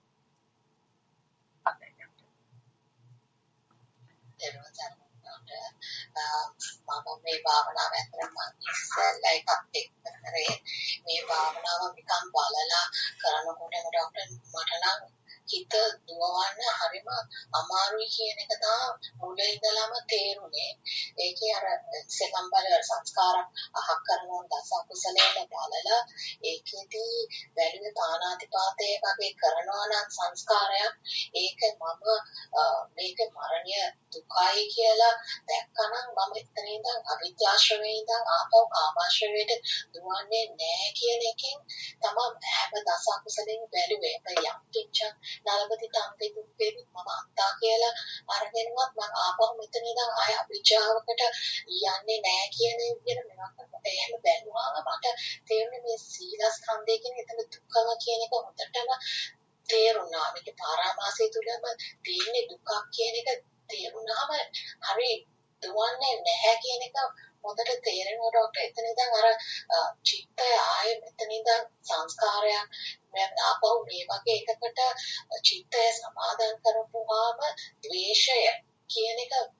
මම මේ භාවනාව ඇත්තටම ඉස්සෙල්ලා එකක් එක්ක කරේ. මේ භාවනාව නිකන් බලලා කරනකොට ડોක්ටර් මට නම් හිත දුවවන්න හරිම අමාරුයි කියන එක තමයි මුලින් ඉඳලම තේරුනේ. ඒකේ අර සෙකම් බල සංස්කාර අහක් කරනවා දස අකුසලයෙන් බලලා ඒකෙදී වැළුවේ තානාතිපාතේ වගේ කරනවා නම් සංස්කාරයක් ඒක මම මේක මරණය දුකයි කියලා දැක්කනම් මම එතන ඉඳන් අවිද්‍යාශ්‍රවයේ ඉඳන් ආපහු කාමාශ්‍රවයට දුවන්නේ නැහැ කියන එකෙන් තමයි හැම දස අකුසලෙන් වැළුවේ. යම් කිච්ච නලපති තම්පේ දුක්පේ මම අත්තා කියලා අරගෙනවත් මම ආපහු මෙතන ඉඳන් ආය අවිජ්ජාවකට යන්නේ නැහැ කියන විදිහට මොනවද එහෙම බැලුවාම මට තේරුනේ මේ සීලස්කන්ධය කියන එතන දුක්ඛම කියන එක හොඳටම තේරුණා. මේක පාරාමාසය තුලම තියෙන දුකක් කියන එක තේරුණාම හරි දුවන්නේ නැහැ කියන එක හොඳට තේරෙනවා ડોක්ටර්. එතන ඉඳන් අර චිත්තය ආයේ මෙතන ඉඳන් සංස්කාරයක් ආපහු මේ වගේ එකකට චිත්තය සමාදන් කරපුවාම ද්වේෂය කියන එක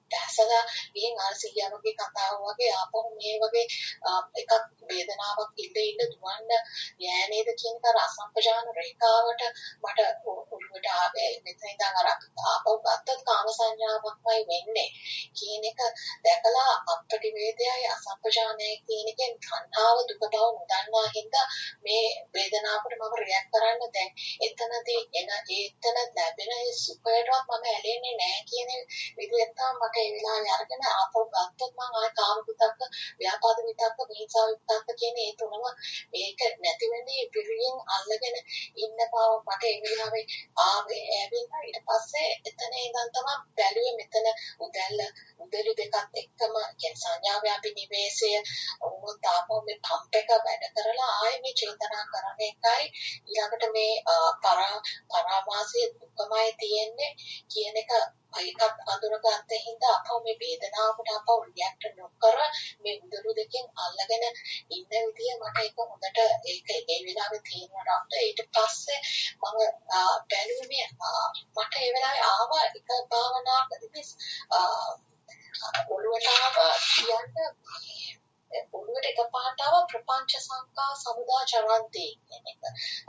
දැසලා ගිහින් අර සිහිය වගේ කතාව වගේ ආපහු මේ වගේ එකක් වේදනාවක් ඉඳ දුවන්න යෑ නේද කියන තර අසම්පජාන රේඛාවට මට ඔළුවට ආවේ මෙතන ඉඳන් අර ආපහු ගත්තත් කාම සංඥාවක්මයි වෙන්නේ කියන එක දැකලා අපටි වේදයයි අසම්පජානයයි කියන එකෙන් තණ්හාව දුක බව නොදන්නා හින්දා මේ වේදනාවට මම රියැක්ට් කරන්න දැන් එතනදී එතන ලැබෙන සුඛයටවත් මම ඇලෙන්නේ නැහැ කියන විදිහට තමයි මට ඒ වෙලාවේ අරගෙන ආපහු ගත්තොත් මම ආය කාම විතක්ක ව්‍යාපාද විතක්ක විහිංසාව විතක්ක කියන ඒ තුනම මේක නැති වෙන්නේ පිරියෙන් අල්ලගෙන ඉන්න බව මට ඒ වෙලාවේ ආවේ ඇවිල්ලා ඊට පස්සේ එතන ඉඳන් තමයි බැලුවේ මෙතන උදැල්ල දෙකක් එක්කම කියන සංඥා ව්‍යාපිනිවේෂය වුණොත් ආපහු මේ පම්ප් එක වැඩ කරලා ආයේ මේ චේතනා කරන එකයි ඊළඟට මේ පරාමාසයේ දුකමයි තියෙන්නේ කියන එක ඒකත් අඳුරගත්ත හින්දා අපව මේ වේදනාවට අපව රියැක්ට් නොකර මේ උදළු දෙකෙන් අල්ලගෙන ඉන්න විදිය මට ඒක හොඳට ඒක ඒ වෙලාවේ තේරුණාට ඊට පස්සේ මම බැලුවේ මට ඒ වෙලාවේ ආවා එක භාවනාවකදී ඔළුවට කියන්නේ ඔළුවට එකපාරට ආව ප්‍රපංච සංකා සමුදා චරන්ති කියන එක.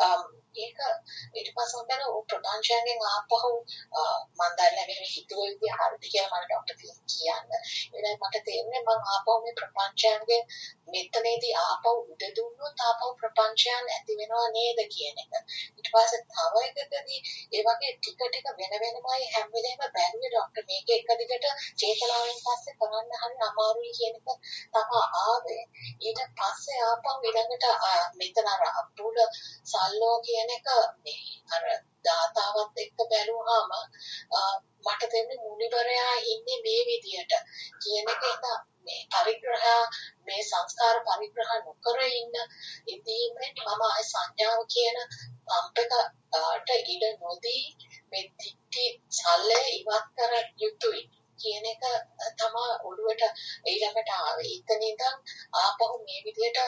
ඒක ඊට පස්සේ මම ප්‍රපංචයෙන් ආපහු මම දැන් මේ හිතුවේ විදිහ හරිද කියලා මම ડોක්ටර් කියන්න. ඒකයි මට තේරෙන්නේ මම ආපහු මේ ප්‍රපංචයෙන් මෙතනදී ආපහු උඩ දුන්නොත් ආපහු ප්‍රපංචයන් ඇති වෙනව නේද කියන එක. ඊට පස්සේ තව එකකදී ඒ වගේ ටික ටික වෙන වෙනමයි හැම වෙලේම බැලුවේ ડોක්ටර් මේක එක දිගට චේතනාවෙන් පස්සේ කරන්න හරි අමාරුයි කියන එක තමයි ආවේ. ඊට පස්සේ ආපහු ඊළඟට මෙතන අර අපුල සල්ලෝ කියන එක මේ අර දාතාවත් එක්ක බැලුවාම මට තේරෙන්නේ මුනිවරයා ඉන්නේ මේ විදියට කියන එක මේ පරිග්‍රහ මේ සංස්කාර පරිග්‍රහ නොකර ඉඳීමෙන් මම ආය සංඥාව කියන පම්පකට ඉඩ නොදී මේ දික්ටි සල්ලේ ඉවත් කර යුතුයි කියන එක තමයි ඔළුවට ඊළඟට ආවේ. එතන ඉඳන් ආපහු මේ විදියට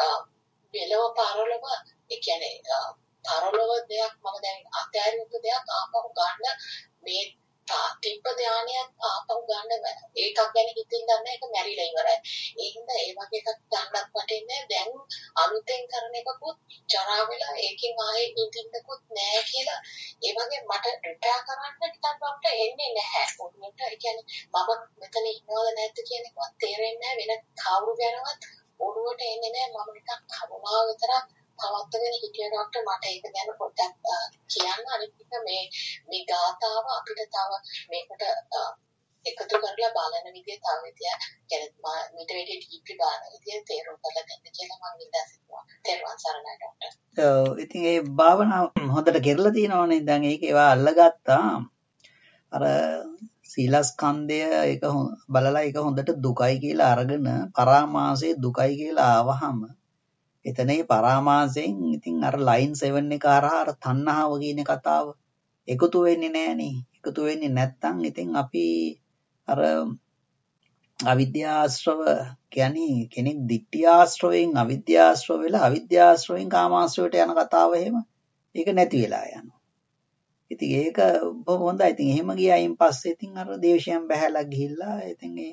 වෙලව පරලව ඒ කියන්නේ පරලව දෙයක් මම දැන් අත්‍යවශ්‍ය දෙයක් ආපහු ගන්න මේ තිබ්බ ධානයක් ආපහු ගන්න ඒකක් ගැන හිතින් ගන්න එක මැරිලා ඉවරයි. ඒ හින්දා ඒ වගේ එකක් ගන්නත් වටින්නේ දැන් අලුතෙන් කරන එකකුත් ජරා වෙලා ඒකෙන් ආයේ ඉඳින්නකුත් නැහැ කියලා ඒ වගේ මට රිපෙයාර් කරන්න නිකන් අපිට එන්නේ නැහැ. පොඩ්ඩක් ඒ කියන්නේ මම මෙතන ඉන්නවද නැද්ද කියන එකවත් තේරෙන්නේ නැහැ. වෙන කවුරු ගැනවත් ඔළුවට එන්නේ නැහැ. මම නිකන් කවමා විතරක් පවත්වගෙන හිටිය ડોක්ටර් මට ඒක ගැන පොඩ්ඩක් කියන්න අනිත් එක මේ ගාතාව අපිට තව මේකට එකතු කරලා බලන විදිය තව විදිය කියන්නේ මීට වැඩි ඩීප්ලි බලන විදිය තේරුම් කරලා දෙන්න කියලා මම ඉල්ලා සිටිනවා. තේරුවන් සරණයි ડોක්ටර්. ඔව් ඉතින් ඒ භාවනාව හොඳට කරලා තියෙනවනේ. දැන් ඒක ඒවා අල්ලගත්තා. අර සීලස්කන්ධය ඒක බලලා ඒක හොඳට දුකයි කියලා අරගෙන පරාමාසයේ දුකයි කියලා ආවහම එතනේ පරාමාසයෙන් ඉතින් අර ලයින් 7 එක හරහා අර තණ්හාව කියන කතාව එකතු වෙන්නේ නැහනේ. එකතු වෙන්නේ නැත්තම් ඉතින් අපි අර අවිද්‍යාශ්‍රව කියන්නේ කෙනෙක් ditthියාශ්‍රවයෙන් අවිද්‍යාශ්‍රව වෙලා අවිද්‍යාශ්‍රවයෙන් කාමාශ්‍රවයට යන කතාව එහෙම ඒක නැති වෙලා යනවා. ඉතින් ඒක බොහොම හොඳයි. ඉතින් එහෙම ගියායින් පස්සේ ඉතින් අර දේශයන් බහැලා ගිහිල්ලා ඉතින් ඒ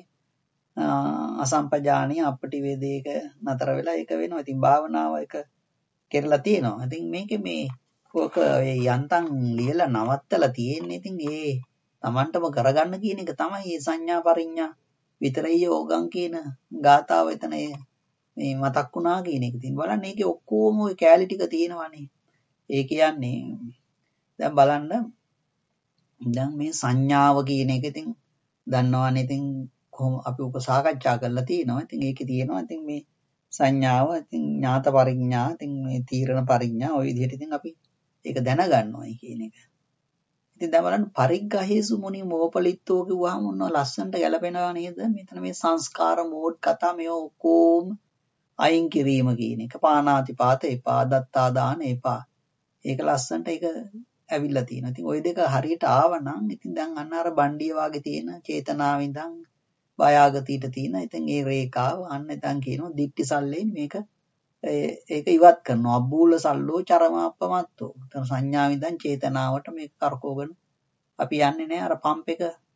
අසම්පජානිය අපටි වේදේක නතර වෙලා ඒක වෙනවා. ඉතින් භාවනාව එක කරලා තියෙනවා. ඉතින් මේකේ මේ ඔක යන්තම් ලියලා නවත්තලා තියෙන්නේ ඉතින් ඒ Tamanටම කරගන්න කියන එක තමයි මේ සංඥා පරිඥා විතරයි යෝගං කියන ගාතාව එතන මේ මතක් වුණා කියන එක. ඉතින් බලන්න මේකේ ඔක්කොම ওই කැලි ටික තියෙනවානේ. ඒ කියන්නේ දැන් බලන්න දැන් මේ සංඥාව කියන එක ඉතින් දන්නවනේ ඉතින් කොහොම අපි උපසාකච්ඡා කරලා තියෙනවා. ඉතින් ඒකේ තියෙනවා ඉතින් මේ සංඥාව ඉතින් ඥාත පරිඥා ඉතින් මේ තීරණ පරිඥා ওই විදිහට ඉතින් අපි ඒක දැනගන්නවායි කියන එක. ඉතින් දැන් බලන්න පරිග්ගහේසු මුනි මොපලිත්තෝ කිව්වහම මොන ලස්සනට ගැලපෙනවා නේද? මෙතන මේ සංස්කාර මෝඩ් කතා මේ ඔක්කොම අයින් කිරීම කියන එක. පානාති පාත එපා, දත්තා දාන එපා. ඒක ලස්සනට ඒක ඇවිල්ලා තියෙනවා. ඉතින් ওই දෙක හරියට ආවනම් ඉතින් දැන් අන්න අර බණ්ඩිය වාගේ තියෙන චේතනාවෙන් ඉඳන් බයාගතියට තියෙන ඉතින් ඒ රේඛාව අන්න එතන් කියනවා දිට්ටි සල්ලෙන් මේක ඒක ඉවත් කරනවා. අබ්බූල සල්ලෝ චරමාප්පමත්තෝ. සංඥාවෙන් ඉඳන් චේතනාවට මේක කරකවගෙන අපි යන්නේ නැහැ අර පම්ප් එක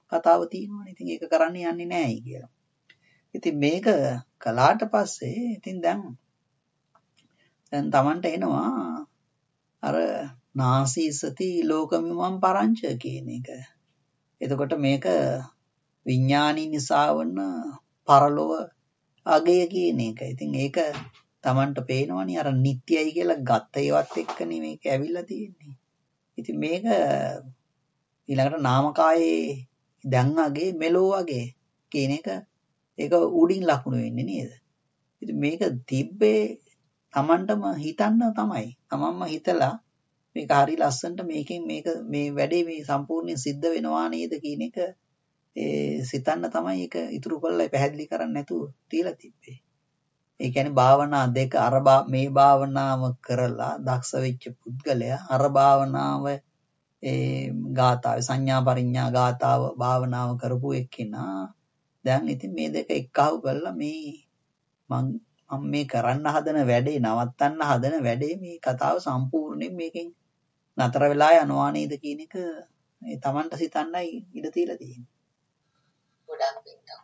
කතාව තියෙනවනේ. ඉතින් ඒක කරන්න යන්නේ නැහැයි කියලා. ඉතින් මේක කළාට පස්සේ ඉතින් දැන් Tamanට එනවා අර නාසීසති ලෝකමිමං පරංච කියන එක. එතකොට මේක විඥානී නිසා වන පරලොව අගය කියන එක. ඉතින් ඒක Tamanට පේනවනේ අර නිට්ටයයි කියලා ගත්ත ඒවත් එක්කනේ මේක ඇවිල්ලා තියෙන්නේ. ඉතින් මේක ඊළඟට නාමකායේ දැන් අගේ මෙලෝ වගේ කියන එක ඒක උඩින් ලකුණු වෙන්නේ නේද? ඉතින් මේක තිබ්බේ Tamanටම හිතන්න තමයි. Tamanම හිතලා මේක හරි ලස්සනට මේකෙන් මේක මේ වැඩේ මේ සම්පූර්ණයෙන් සිද්ධ වෙනවා නේද කියන එක සිතන්න තමයි ඒක ඉතුරු කරලා පැහැදිලි කරන්න නැතුව තියලා තිබ්බේ. ඒ කියන්නේ භාවනා දෙක මේ භාවනාව කරලා දක්ෂ වෙච්ච පුද්ගලයා අර භාවනාව ගාථාවේ සංඥා පරිඥා ගාථාව භාවනාව කරපු එක්කෙනා දැන් ඉතින් මේ දෙක එක්කහුව කරලා මේ මම මේ කරන්න හදන වැඩේ නවත්තන්න හදන වැඩේ මේ කතාව සම්පූර්ණයෙන් මේකෙන් නතර වෙලා යනවා නේද කියන එක මේ Tamanට සිතන්නයි ඉඩ තියලා තියෙන්නේ. ගොඩක් පිටා.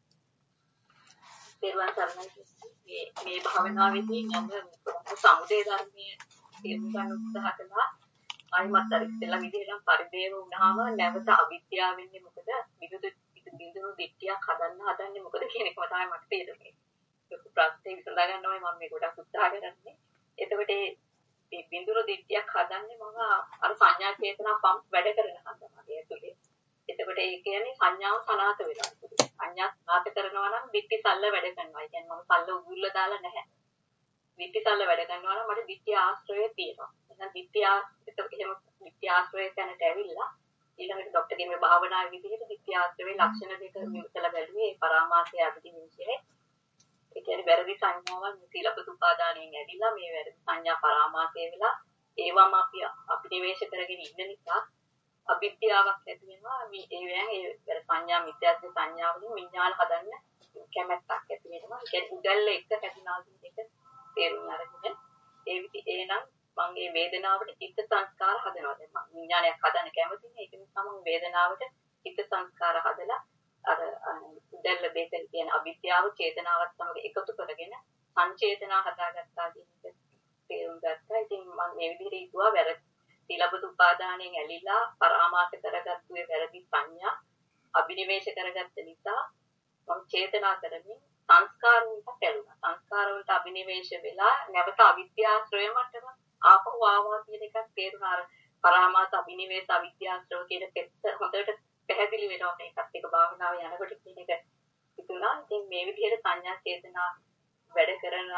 දේවාන් සර්ණයි මේ භාවනාවේදී මම සමුදේ ධර්මයේ තේරුම් ගන්න උත්සාහ කළා. ආයිමත් අර ඉස්සෙල්ලා විදිහට පරිදේව වුණාම නැවත අවිද්‍යාව වෙන්නේ මොකද? බිඳුණු දිට්ඨියක් හදන්නේ මොකද කියන එකම තමයි මට තේරුනේ. ඒක ප්‍රශ්නේ විසඳා ගන්නවයි මම මේ ගොඩක් උත්සාහ කරන්නේ. එතකොට මේ බිඳුණු දිට්ඨියක් හදන්නේ මම අර සංඥා චේතනා පම්ප් වැඩ කරන හන්දම ඒතුලේ. එතකොට ඒ කියන්නේ සංඥාව සනාත වෙනවා. සංඥා සනාත කරනවා නම් දිට්ඨි සල්ල වැඩ කරනවා. ඒ කියන්නේ මම සල්ල උගුල්ල දාලා නැහැ. දිට්ඨි සල්ල වැඩ කරනවා නම් මට දිට්ඨි ආශ්‍රය තියෙනවා. එහෙනම් දිට්ඨි ආශ්‍රය තැනට ඇවිල්ලා ඊළඟට ડોක්ටර් ගේ මේ භාවනාවේ විදිහට දිට්ඨි ආශ්‍රයේ ලක්ෂණ දෙක විමසලා බැලුවේ පරාමාසය අධිවිංශයේ. ඒ කියන්නේ වැරදි සංඥාවන් සීලපත උපාදානයෙන් ඇවිල්ලා මේ වැරදි සංඥා පරාමාසය වෙලා ඒවම අපි නිවේශ කරගෙන ඉන්න නිසා අවිද්‍යාවක් ඇති වෙනවා. මේ ඒ සංඥා මිත්‍යාත්ව සංඥාවලින් විඥාන හදන්න කැමැත්තක් ඇති වෙනවා. ඒ කියන්නේ උදැල්ල එක හැදිනා කියන එක තේරුම් අරගෙන එනම් මම මේ වේදනාවට චිත්ත සංස්කාර හදනවා. දැන් මම විඥානයක් හදන්න කැමතිනේ. ඒක නිසා මම වේදනාවට චිත්ත සංස්කාර හදලා අර උදැල්ල දෙක කියන අවිද්‍යාව චේතනාවත් සමග එකතු කරගෙන සංචේතනා හදාගත්තා කියන එක තේරුම් ගත්තා. ඉතින් මම මේ විදිහට හිතුවා වැරදි සීලබ්බත උපාදානයෙන් ඇලිලා පරාමාස කරගත්තු ඒ වැරදි සංඥා අභිනිවේෂ කරගත්ත නිසා මම චේතනා කරමින් සංස්කාර වලට ඇලුනා. සංස්කාර වලට අභිනිවේෂ වෙලා නැවත අවිද්‍යාශ්‍රය මටම ආපහු ආවා කියන එකක් තේරුණා. අර පරාමාස අභිනිවේෂ අවිද්‍යාශ්‍රය කියන පෙත්ත හොඳට පැහැදිලි වෙනවා මේකත් එක භාවනාව යනකොට කියන එක හිතුණා. ඉතින් මේ විදිහට සංඥා චේතනා වැඩ කරන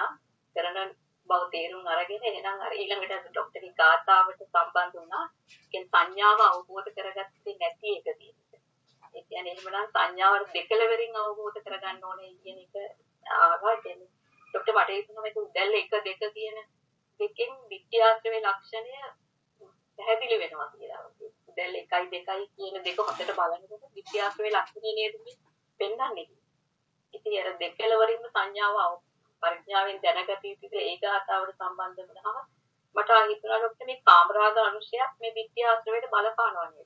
බව තේරුම් අරගෙන එහෙනම් අර ඊළඟට ડોක්ටර් ගාථාවට සම්බන්ධ වුණා. කියන සංඥාව අවබෝධ කරගත්තේ නැති එක තියෙනවා. ඒ කියන්නේ එහෙමනම් සංඥාව දෙකලවරින් අවබෝධ කරගන්න ඕනේ කියන එක ආවා. කියන්නේ ડોක්ටර් මට හිතුණා මේක උදැල්ල 1 2 කියන දෙකෙන් විද්‍යාත්මක ලක්ෂණය පැහැදිලි වෙනවා කියලා. උදැල්ල 1 2 කියන දෙක හොඳට බලනකොට විද්‍යාත්මක ලක්ෂණය නේද පෙන්වන්නේ. ඉතින් අර දෙකලවරින්ම සංඥාව පරිඥාවෙන් දැනගත යුතු ඒ ගාථාවට සම්බන්ධ වුණාම මට හිතුණා ડોක්ටර් මේ කාමරාග අනුශයක් මේ විද්‍යාශ්‍රවයට බලපානවා නේද?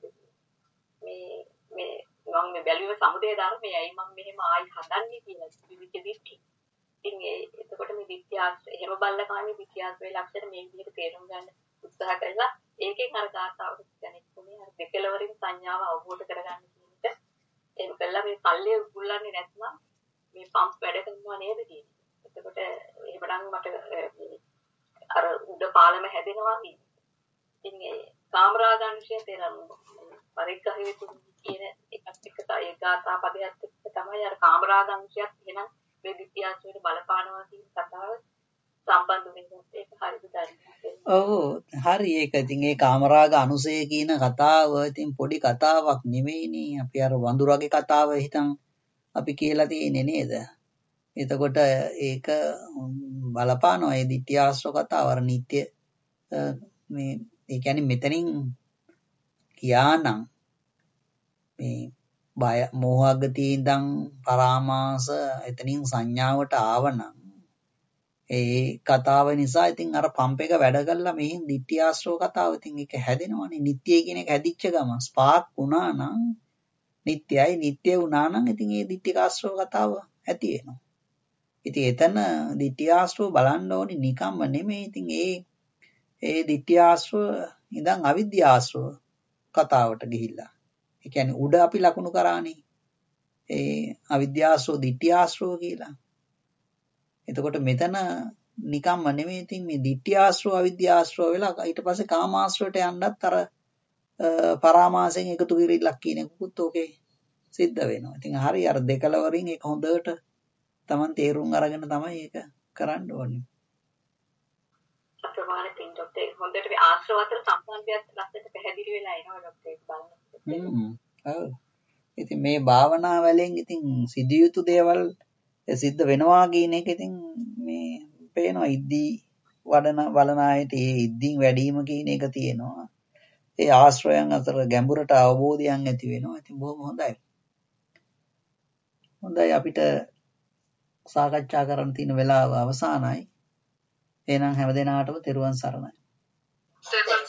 මේ මම මේ බැලුවේ සමුදේ ධර්මයයි මම මෙහෙම ආයි හදන්නේ කියලා විවිධ දිට්ඨි. ඉතින් එතකොට මේ විද්‍යාශ්‍රය එහෙම බලලා කාමී විද්‍යාශ්‍රයේ ලක්ෂණ මේ විදිහට තේරුම් ගන්න උත්සාහ කරලා ඒකෙන් අර ගාථාවට දැනෙන්නේ අර දෙකලවරින් සංඥාව අවබෝධ කරගන්න කියන එක. එහෙම කළා මේ පල්ලේ උගුල්ලන්නේ නැත්නම් මේ පම්ප් වැඩ කරනවා නේද කියන්නේ. එතකොට එහෙමනම් මට අර උඩ පාලම හැදෙනවා කියන්නේ. ඉතින් ඒ කාමරාගංශය තේරෙනවා. පරිග්‍රහයේ කියන එකත් එක්ක ඒ ගාථා පදයක් එක්ක තමයි අර කාමරාගංශයත් එහෙනම් මේ විද්‍යාශ්‍රයට බලපානවා කියන කතාව සම්බන්ධ වෙන්නේ. ඒක හරිද දන්නේ. ඔව් හරි. ඒක ඉතින් ඒ කාමරාග අනුසය කියන කතාව ඉතින් පොඩි කතාවක් නෙමෙයිනේ. අපි අර වඳුරගේ කතාව හිතන් අපි කියලා තියෙන්නේ නේද? එතකොට ඒක බලපානවා ඒ ditthiyāsra කතාව අර නිත්‍ය මේ ඒ කියන්නේ මෙතනින් කියානම් මේ බය මෝහගතිය ඉඳන් පරාමාස එතනින් සංඥාවට ආවනම් ඒ කතාව නිසා ඉතින් අර පම්ප් එක වැඩ කළා මෙහෙන් ditthiyāsra කතාව ඉතින් ඒක හැදෙනවනේ නිත්‍ය කියන එක හැදිච්ච ගමන් ස්පාර්ක් වුණා නම් නිට්ටයයි. නිට්ටය වුණා නම් ඉතින් ඒ ditthික ආශ්‍රව කතාව ඇති වෙනවා. ඉතින් එතන ditthි ආශ්‍රව බලන්න ඕනේ නිකම්ම නෙමෙයි. ඉතින් ඒ ditthි ආශ්‍රව ඉඳන් අවිද්‍යා ආශ්‍රව කතාවට ගිහිල්ලා. ඒ කියන්නේ උඩ අපි ලකුණු කරානේ. ඒ අවිද්‍යාශ්‍රව ditthි ආශ්‍රව කියලා. එතකොට මෙතන නිකම්ම නෙමෙයි. ඉතින් මේ ditthි ආශ්‍රව අවිද්‍යාශ්‍රව වෙලා ඊට පස්සේ කාමාශ්‍රවයට යන්නත් අර පරාමාසයෙන් එකතු කිරිල්ලක් කියන එකකුත් ඕකේ සිද්ධ වෙනවා. ඉතින් හරි අර දෙකලවරින් ඒක හොඳට Taman තේරුම් අරගෙන තමයි ඒක කරන්න ඕනේ. අප්‍රමාණ තින් ડોක්ටර් හොඳට මේ ආශ්‍රව අතර සම්බන්ධයත් ලස්සට පැහැදිලි වෙලා එනවා ડોක්ටර් ඒක බලන්න. ඔව්. ඉතින් මේ භාවනා වලින් ඉතින් සිදුයුතු දේවල් සිද්ධ වෙනවා කියන එක ඉතින් මේ පේනවා ඉද්දී වඩන අයට ඒ ඉද්දීන් වැඩිම කියන එක තියෙනවා. ඒ ආශ්‍රයයන් අතර ගැඹුරට අවබෝධයක් ඇති වෙනවා. ඉතින් බොහොම හොඳයි. හොඳයි අපිට සාකච්ඡා කරන්න තියෙන වෙලාව අවසానයි. එහෙනම් හැමදෙනාටම තෙරුවන් සරණයි. තෙරුවන්